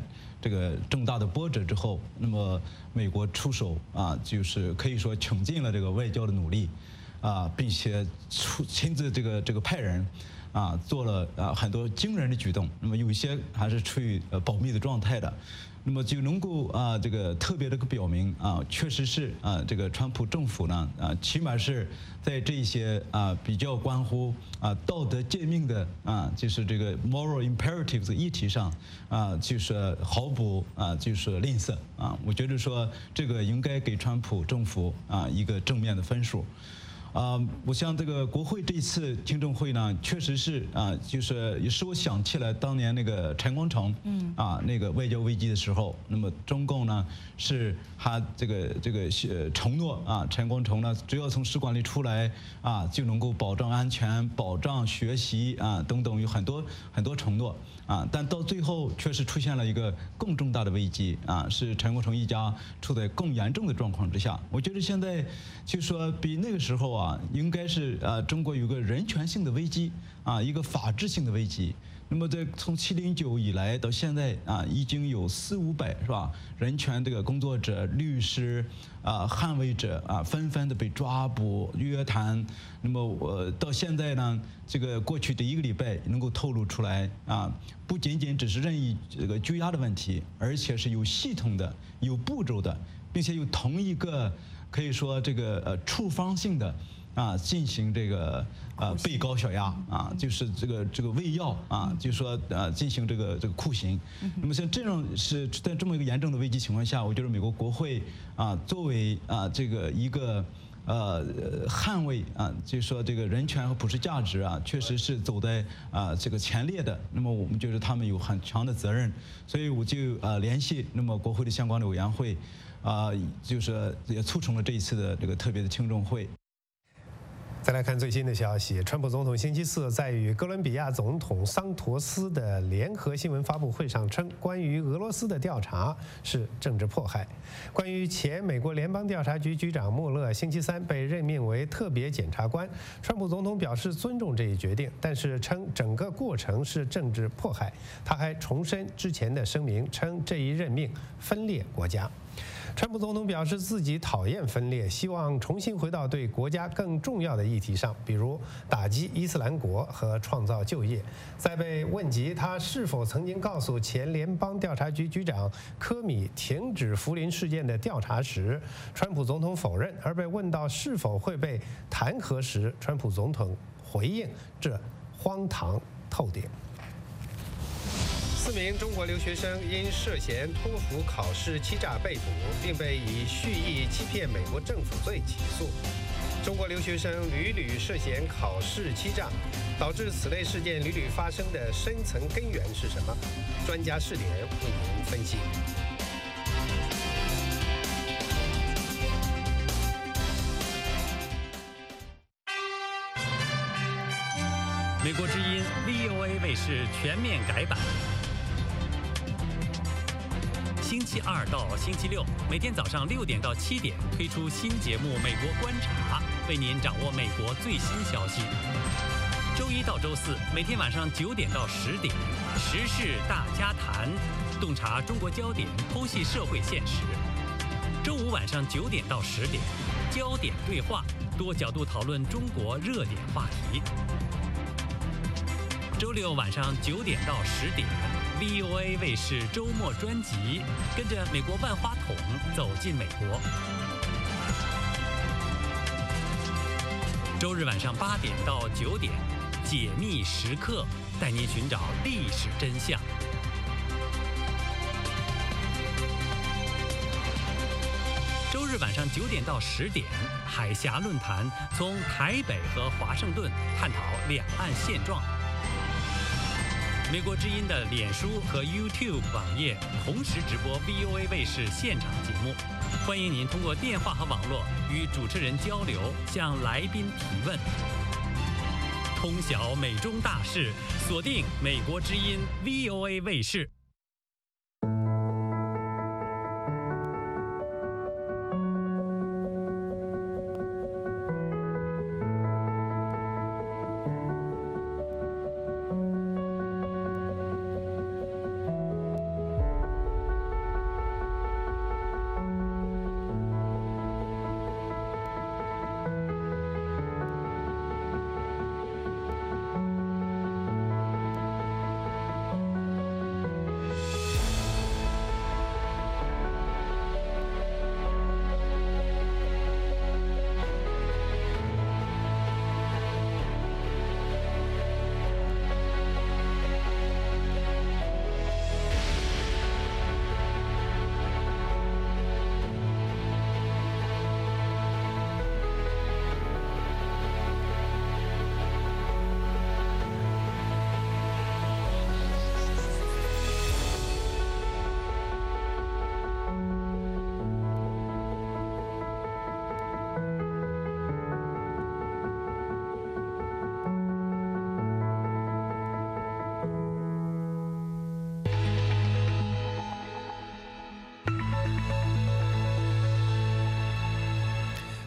这个重大的波折之后，那么美国出手啊，就是可以说穷尽了这个外交的努力，啊，并且出亲自这个这个派人。啊，做了啊很多惊人的举动，那么有一些还是处于呃保密的状态的，那么就能够啊这个特别的表明啊，确实是啊这个川普政府呢啊起码是在这些啊比较关乎啊道德诫命的啊就是这个 moral imperatives 议题上啊就是毫不啊就是吝啬啊，我觉得说这个应该给川普政府啊一个正面的分数。啊，我像这个国会这一次听证会呢，确实是啊，就是也使我想起来当年那个陈光诚，嗯，啊那个外交危机的时候，那么中共呢是他这个这个呃承诺啊，陈光诚呢只要从使馆里出来啊，就能够保障安全、保障学习啊等等，有很多很多承诺。啊，但到最后确实出现了一个更重大的危机啊，是陈光诚一家处在更严重的状况之下。我觉得现在就说比那个时候啊，应该是啊，中国有个人权性的危机啊，一个法治性的危机。那么在从七零九以来到现在啊，已经有四五百是吧？人权这个工作者、律师啊、捍卫者啊，纷纷的被抓捕、约谈。那么我到现在呢，这个过去的一个礼拜能够透露出来啊，不仅仅只是任意这个拘押的问题，而且是有系统的、有步骤的，并且有同一个可以说这个呃处方性的。啊，进行这个呃被告小鸭啊，就是这个这个喂药啊，就是说呃进行这个这个酷刑。那么像这种是在这么一个严重的危机情况下，我觉得美国国会啊作为啊这个一个呃捍卫啊，就是说这个人权和普世价值啊，确实是走在啊这个前列的。那么我们觉得他们有很强的责任，所以我就呃联系那么国会的相关的委员会啊，就是也促成了这一次的这个特别的听证会。 再来看最新的消息，川普总统星期四在与哥伦比亚总统桑托斯的联合新闻发布会上称，关于俄罗斯的调查是政治迫害。关于前美国联邦调查局局长穆勒星期三被任命为特别检察官，川普总统表示尊重这一决定，但是称整个过程是政治迫害。他还重申之前的声明，称这一任命分裂国家。川普总统表示自己讨厌分裂，希望重新回到对国家更重要的议题上，比如打击伊斯兰国和创造就业。在被问及他是否曾经告诉前联邦调查局局长科米停止福林事件的调查时，川普总统否认；而被问到是否会被弹劾时，川普总统回应：“这荒唐透顶。”四名中国留学生因涉嫌托福考试欺诈被捕，并被以蓄意欺骗美国政府罪起诉。中国留学生屡屡涉嫌考试欺诈，导致此类事件屡屡发生的深层根源是什么？专家视点为您分析。 美国之音 V O A 卫视全面改版。星期二到星期六，每天早上六点到七点推出新节目《美国观察》，为您掌握美国最新消息。周一到周四，每天晚上九点到十点，时事大家谈，洞察中国焦点，剖析社会现实。周五晚上九点到十点，焦点对话，多角度讨论中国热点话题。周六晚上九点到十点。V O A 卫视周末专辑，跟着美国万花筒走进美国。周日晚上八点到九点，解密时刻，带您寻找历史真相。周日晚上九点到十点，海峡论坛从台北和华盛顿探讨两岸现状。美国之音的脸书和 YouTube 网页同时直播 V O A 卫视现场节目，欢迎您通过电话和网络与主持人交流，向来宾提问。通晓美中大事，锁定美国之音 V O A 卫视。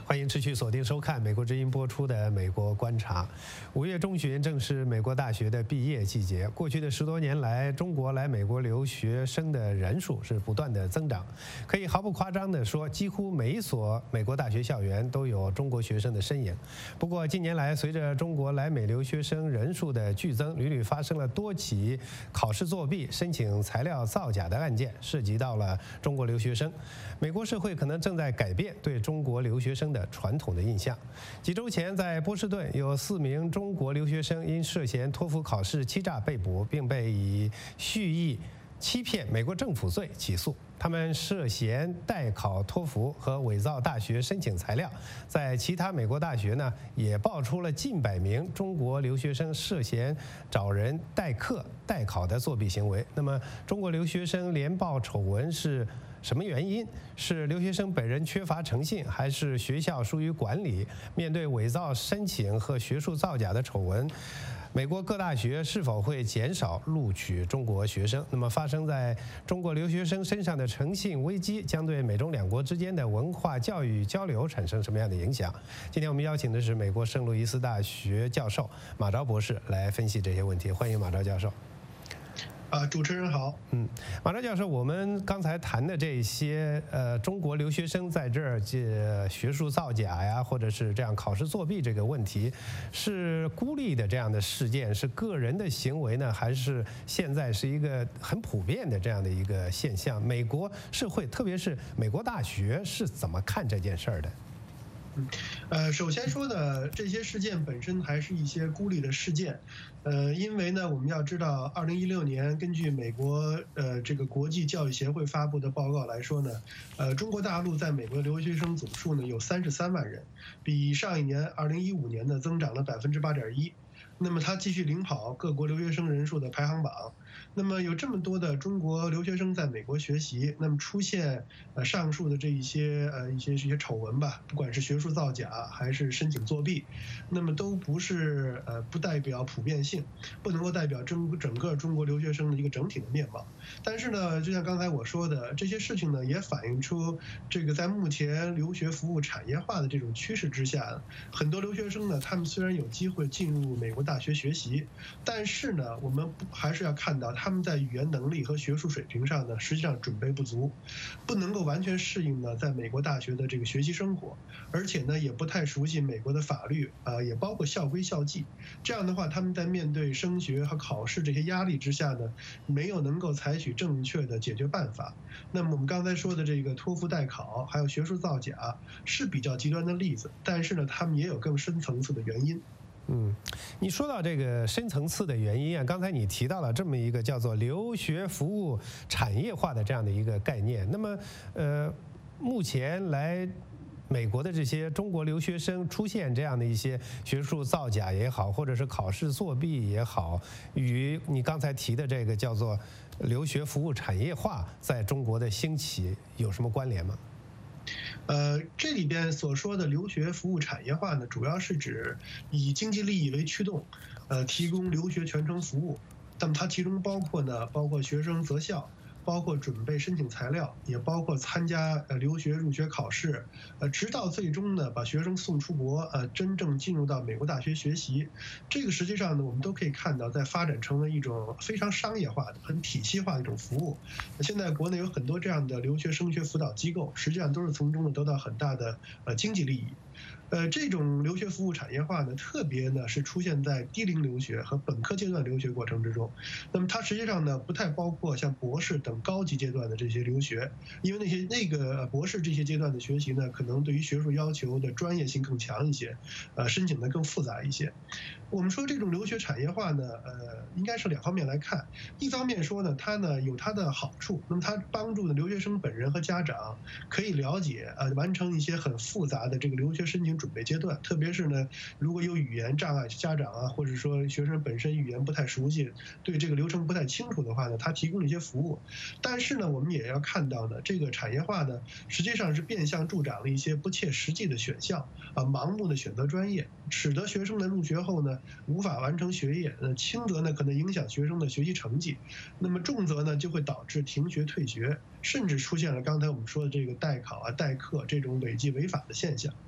欢迎持续锁定收看美国之音播出的《美国观察》。五月中旬正是美国大学的毕业季节。过去的十多年来，中国来美国留学生的人数是不断的增长。可以毫不夸张地说，几乎每一所美国大学校园都有中国学生的身影。不过近年来，随着中国来美留学生人数的剧增，屡屡发生了多起考试作弊、申请材料造假的案件，涉及到了中国留学生。美国社会可能正在改变对中国留学生的传统的印象。几周前，在波士顿有四名中国留学生因涉嫌托福考试欺诈被捕，并被以蓄意欺骗美国政府罪起诉。他们涉嫌代考托福和伪造大学申请材料。在其他美国大学呢，也爆出了近百名中国留学生涉嫌找人代课、代考的作弊行为。那么，中国留学生连报丑闻是什么原因？是留学生本人缺乏诚信，还是学校疏于管理？面对伪造申请和学术造假的丑闻，美国各大学是否会减少录取中国学生？那么发生在中国留学生身上的诚信危机，将对美中两国之间的文化教育交流产生什么样的影响？今天我们邀请的是美国圣路易斯大学教授马昭博士来分析这些问题。欢迎马昭教授。 啊，主持人好。 嗯，马昭教授，我们刚才谈的这些呃，中国留学生在这儿这学术造假呀，或者是这样考试作弊这个问题，是孤立的这样的事件，是个人的行为呢，还是现在是一个很普遍的这样的一个现象？美国社会，特别是美国大学是怎么看这件事儿的？ 呃，首先说呢，这些事件本身还是一些孤立的事件，呃，因为呢，我们要知道，二零一六年根据美国呃这个国际教育协会发布的报告来说呢，呃，中国大陆在美国留学生总数呢有三十三万人，比上一年二零一五年呢增长了百分之八点一。那么它继续领跑各国留学生人数的排行榜。那么有这么多的中国留学生在美国学习，那么出现呃上述的这一些呃一些这些丑闻吧，不管是学术造假还是申请作弊，那么都不是呃不代表普遍性，不能够代表整整个中国留学生的一个整体的面貌。但是呢，就像刚才我说的，这些事情呢也反映出这个在目前留学服务产业化的这种趋势之下，很多留学生呢，他们虽然有机会进入美国大学学习，但是呢，我们还是要看到他们在语言能力和学术水平上呢，实际上准备不足，不能够完全适应呢在美国大学的这个学习生活，而且呢也不太熟悉美国的法律，呃，也包括校规校纪。这样的话，他们在面对升学和考试这些压力之下呢，没有能够采取正确的解决办法。那么我们刚才说的这个托福代考，还有学术造假，是比较极端的例子，但是呢，他们也有更深层次的原因。 嗯，你说到这个深层次的原因啊，刚才你提到了这么一个叫做留学服务产业化的这样的一个概念。那么，呃，目前来美国的这些中国留学生出现这样的一些学术造假也好，或者是考试作弊也好，与你刚才提的这个叫做留学服务产业化在中国的兴起有什么关联吗？ 呃，这里边所说的留学服务产业化呢，主要是指以经济利益为驱动，呃，提供留学全程服务。那么它其中包括呢，包括学生择校，包括准备申请材料，也包括参加呃留学入学考试，呃，直到最终呢把学生送出国，呃，真正进入到美国大学学习。这个实际上呢，我们都可以看到，在发展成为一种非常商业化的、很体系化的一种服务。现在国内有很多这样的留学升学辅导机构，实际上都是从中呢得到很大的呃经济利益。呃，这种留学服务产业化呢，特别呢是出现在低龄留学和本科阶段留学过程之中。那么它实际上呢，不太包括像博士等高级阶段的这些留学，因为那些那个博士这些阶段的学习呢，可能对于学术要求的专业性更强一些，呃，申请的更复杂一些。我们说这种留学产业化呢，呃，应该是两方面来看。一方面说呢，它呢有它的好处，那么它帮助呢留学生本人和家长可以了解，呃，完成一些很复杂的这个留学申请准备阶段。特别是呢，如果有语言障碍，家长啊，或者说学生本身语言不太熟悉，对这个流程不太清楚的话呢，它提供一些服务。但是呢，我们也要看到呢，这个产业化呢，实际上是变相助长了一些不切实际的选项啊，盲目的选择专业，使得学生呢入学后呢无法完成学业，呃，轻则呢可能影响学生的学习成绩，那么重则呢就会导致停学退学，甚至出现了刚才我们说的这个代考啊、代课这种违纪违法的现象。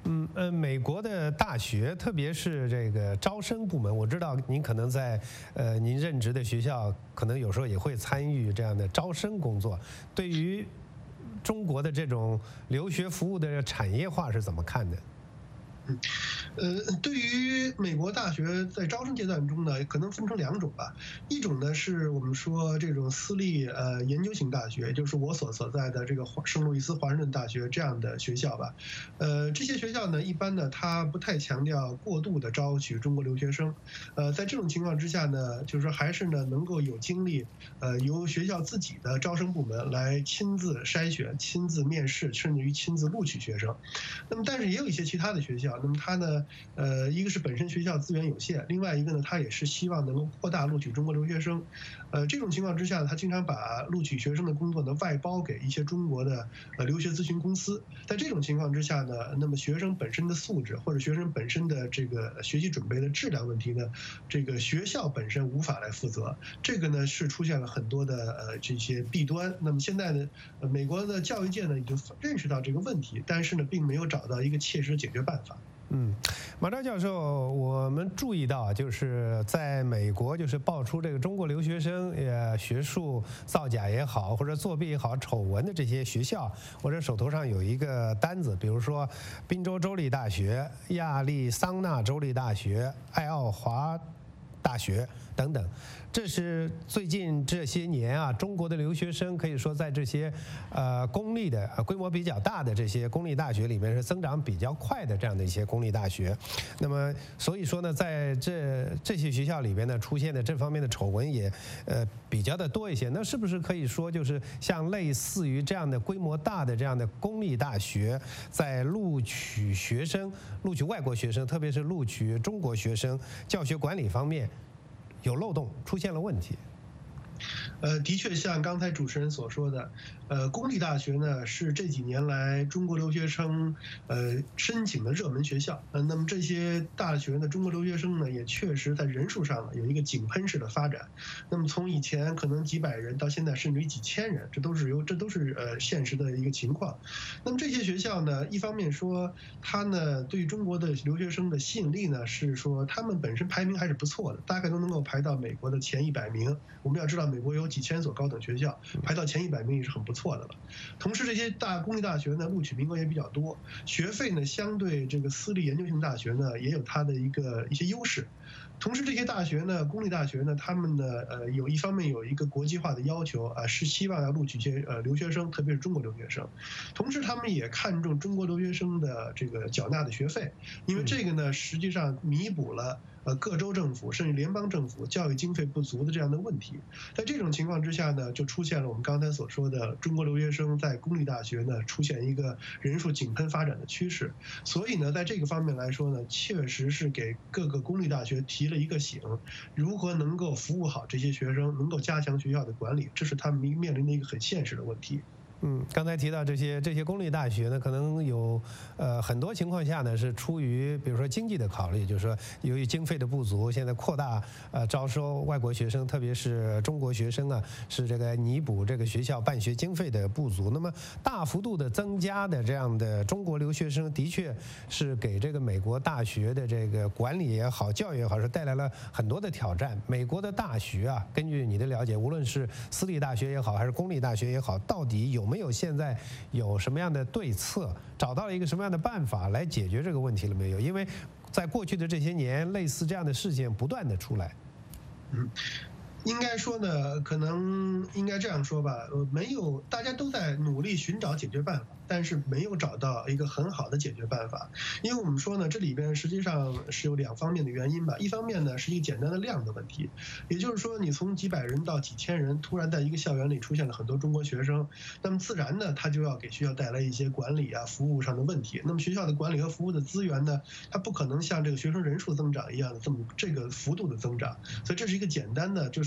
嗯呃，美国的大学，特别是这个招生部门，我知道您可能在呃您任职的学校，可能有时候也会参与这样的招生工作。对于中国的这种留学服务的产业化是怎么看的？ 嗯，呃，对于美国大学在招生阶段中呢，可能分成两种吧。一种呢是我们说这种私立呃研究型大学，也就是我所所在的这个圣路易斯华盛顿大学这样的学校吧。呃，这些学校呢，一般呢它不太强调过度的招取中国留学生。呃，在这种情况之下呢，就是说还是呢能够有精力，呃，由学校自己的招生部门来亲自筛选、亲自面试，甚至于亲自录取学生。那么，但是也有一些其他的学校。那么它呢，呃，一个是本身学校资源有限，另外一个呢，它也是希望能够扩大录取中国留学生。呃，这种情况之下，它经常把录取学生的工作呢外包给一些中国的呃留学咨询公司。在这种情况之下呢，那么学生本身的素质或者学生本身的这个学习准备的质量问题呢，这个学校本身无法来负责。这个呢是出现了很多的呃这些弊端。那么现在呢，呃、美国的教育界呢已经认识到这个问题，但是呢并没有找到一个切实的解决办法。 嗯，马昭教授，我们注意到，就是在美国，就是爆出这个中国留学生呃学术造假也好，或者作弊也好，丑闻的这些学校，我这手头上有一个单子，比如说宾州州立大学、亚利桑那州立大学、爱奥华大学等等。这是最近这些年啊，中国的留学生可以说在这些呃公立的、规模比较大的这些公立大学里面是增长比较快的这样的一些公立大学。那么所以说呢，在这这些学校里边呢，出现的这方面的丑闻也呃比较的多一些。那是不是可以说，就是像类似于这样的规模大的这样的公立大学，在录取学生、录取外国学生，特别是录取中国学生，教学管理方面有漏洞，出现了问题？ 呃，的确像刚才主持人所说的，呃，公立大学呢是这几年来中国留学生呃申请的热门学校。呃，那么这些大学的中国留学生呢，也确实在人数上呢有一个井喷式的发展。那么从以前可能几百人到现在甚至于几千人，这都是由这都是呃现实的一个情况。那么这些学校呢，一方面说它呢对中国的留学生的吸引力呢是说他们本身排名还是不错的，大概都能够排到美国的前一百名。我们要知道，美国有几千所高等学校，排到前一百名也是很不错的了。同时，这些大公立大学呢，录取名额也比较多，学费呢相对这个私立研究型大学呢，也有它的一个一些优势。同时，这些大学呢，公立大学呢，他们呢，呃，有一方面有一个国际化的要求啊，是希望要录取一些呃留学生，特别是中国留学生。同时，他们也看重中国留学生的这个缴纳的学费，因为这个呢，实际上弥补了呃各州政府甚至联邦政府教育经费不足的这样的问题。在这种情况之下呢，就出现了我们刚才所说的中国留学生在公立大学呢出现一个人数井喷发展的趋势。所以呢，在这个方面来说呢，确实是给各个公立大学提了一个醒，如何能够服务好这些学生，能够加强学校的管理，这是他们面临的一个很现实的问题。 嗯，刚才提到这些这些公立大学呢，可能有呃很多情况下呢是出于比如说经济的考虑，就是说由于经费的不足，现在扩大呃招收外国学生，特别是中国学生啊，是这个弥补这个学校办学经费的不足。那么大幅度的增加的这样的中国留学生，的确是给这个美国大学的这个管理也好、教育也好，是带来了很多的挑战。美国的大学啊，根据你的了解，无论是私立大学也好，还是公立大学也好，到底有没有现在有什么样的对策，找到了一个什么样的办法来解决这个问题了没有？因为在过去的这些年，类似这样的事件不断的出来。 嗯，应该说呢，可能应该这样说吧，呃，没有，大家都在努力寻找解决办法，但是没有找到一个很好的解决办法。因为我们说呢，这里边实际上是有两方面的原因吧。一方面呢，是一个简单的量的问题，也就是说，你从几百人到几千人，突然在一个校园里出现了很多中国学生，那么自然呢，他就要给学校带来一些管理啊、服务上的问题。那么学校的管理和服务的资源呢，它不可能像这个学生人数增长一样的这么这个幅度的增长，所以这是一个简单的，就是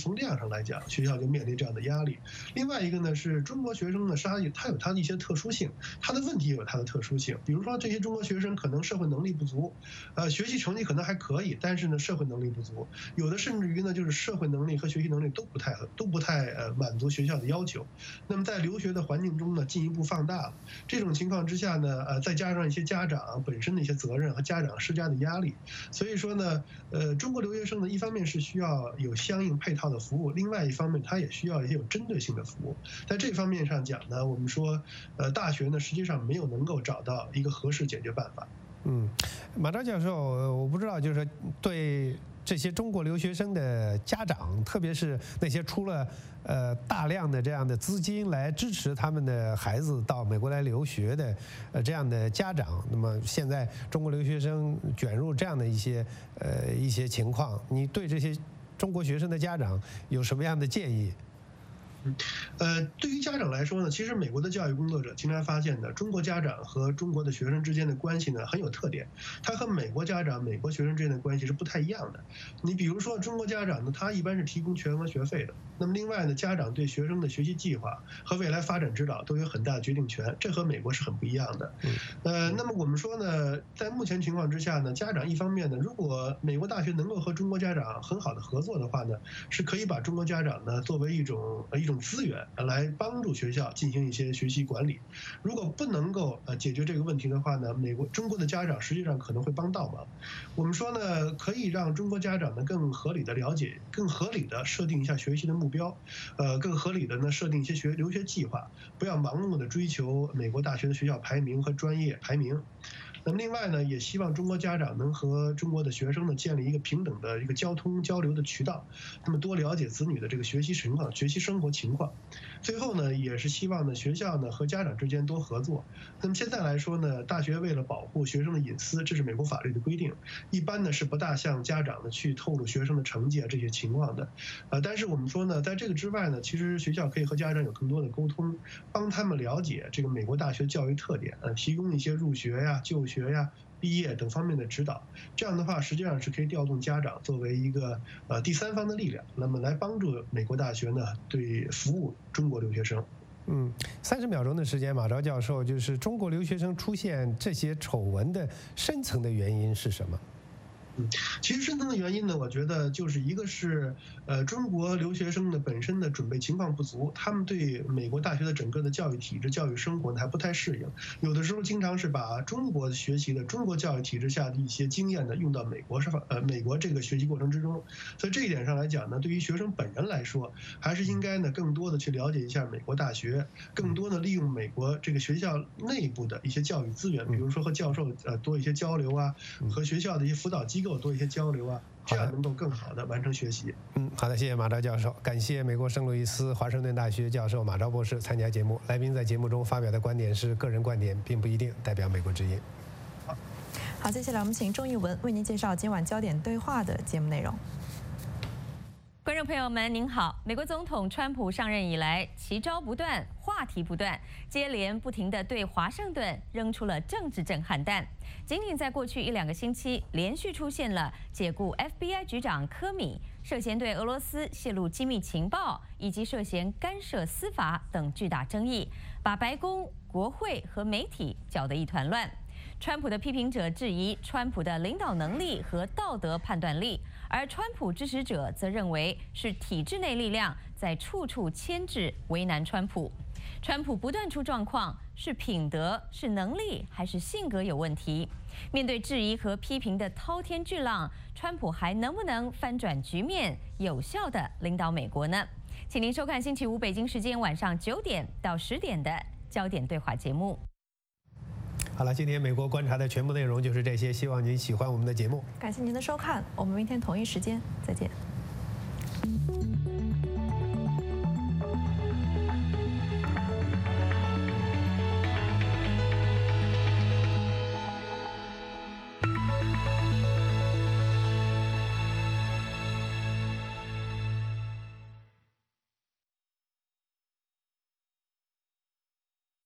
从量上来讲，学校就面临这样的压力。另外一个呢，是中国学生呢，他他有他的一些特殊性，他的问题也有他的特殊性。比如说这些中国学生可能社会能力不足，呃，学习成绩可能还可以，但是呢，社会能力不足，有的甚至于呢，就是社会能力和学习能力都不太都不太呃满足学校的要求。那么在留学的环境中呢，进一步放大了这种情况之下呢，呃，再加上一些家长本身的一些责任和家长施加的压力，所以说呢，呃，中国留学生呢，一方面是需要有相应配套的服务，另外一方面他也需要一些有针对性的服务。在这方面上讲呢，我们说，呃，大学呢实际上没有能够找到一个合适解决办法。 嗯，马昭教授，我不知道就是对这些中国留学生的家长，特别是那些出了呃大量的这样的资金来支持他们的孩子到美国来留学的呃这样的家长，那么现在中国留学生卷入这样的一些呃一些情况，你对这些中国学生的家长有什么样的建议？ 呃，对于家长来说呢，其实美国的教育工作者经常发现呢，中国家长和中国的学生之间的关系呢很有特点，他和美国家长、美国学生之间的关系是不太一样的。你比如说，中国家长呢，他一般是提供全额学费的，那么另外呢，家长对学生的学习计划和未来发展指导都有很大的决定权，这和美国是很不一样的。呃，那么我们说呢，在目前情况之下呢，家长一方面呢，如果美国大学能够和中国家长很好的合作的话呢，是可以把中国家长呢作为一种一种资源来帮助学校进行一些学习管理。如果不能够呃解决这个问题的话呢，美国中国的家长实际上可能会帮倒忙。我们说呢，可以让中国家长呢更合理的了解，更合理的设定一下学习的目标，呃，更合理的呢设定一些学留学计划，不要盲目的追求美国大学的学校排名和专业排名。那么另外呢，也希望中国家长能和中国的学生呢建立一个平等的一个交通交流的渠道，那么多了解子女的这个学习情况、学习生活情况。最后呢，也是希望呢学校呢和家长之间多合作。那么现在来说呢，大学为了保护学生的隐私，这是美国法律的规定，一般呢是不大向家长呢去透露学生的成绩啊这些情况的。呃，但是我们说呢，在这个之外呢，其实学校可以和家长有更多的沟通，帮他们了解这个美国大学教育特点，呃，提供一些入学呀、就学。学呀、毕业等方面的指导，这样的话实际上是可以调动家长作为一个呃第三方的力量，那么来帮助美国大学呢对服务中国留学生。 嗯，三十秒钟的时间，马昭教授，就是中国留学生出现这些丑闻的深层的原因是什么？ 嗯，其实深层的原因呢，我觉得就是一个是，呃，中国留学生的本身的准备情况不足，他们对美国大学的整个的教育体制、教育生活呢还不太适应，有的时候经常是把中国学习的中国教育体制下的一些经验呢用到美国上，呃，美国这个学习过程之中，所以这一点上来讲呢，对于学生本人来说，还是应该呢更多的去了解一下美国大学，更多的利用美国这个学校内部的一些教育资源，比如说和教授呃多一些交流啊，和学校的一些辅导机构多一些交流啊，这样能够更好的完成学习。 嗯，好的，谢谢马昭教授，感谢美国圣路易斯华盛顿大学教授马昭博士参加节目。来宾在节目中发表的观点是个人观点，并不一定代表美国之音。 好，好，接下来我们请钟义文为您介绍今晚焦点对话的节目内容。 观众朋友们，您好！美国总统川普上任以来，奇招不断，话题不断，接连不停地对华盛顿扔出了政治震撼弹。仅仅在过去一两个星期，连续出现了解雇 F B I 局长科米、涉嫌对俄罗斯泄露机密情报，以及涉嫌干涉司法等巨大争议，把白宫、国会和媒体搅得一团乱。川普的批评者质疑川普的领导能力和道德判断力，而川普支持者则认为是体制内力量在处处牵制、为难川普。川普不断出状况，是品德、是能力，还是性格有问题？面对质疑和批评的滔天巨浪，川普还能不能翻转局面，有效地领导美国呢？请您收看星期五北京时间晚上九点到十点的焦点对话节目。 好了，今天美国观察的全部内容就是这些，希望您喜欢我们的节目。 感谢您的收看，我们明天同一时间再见。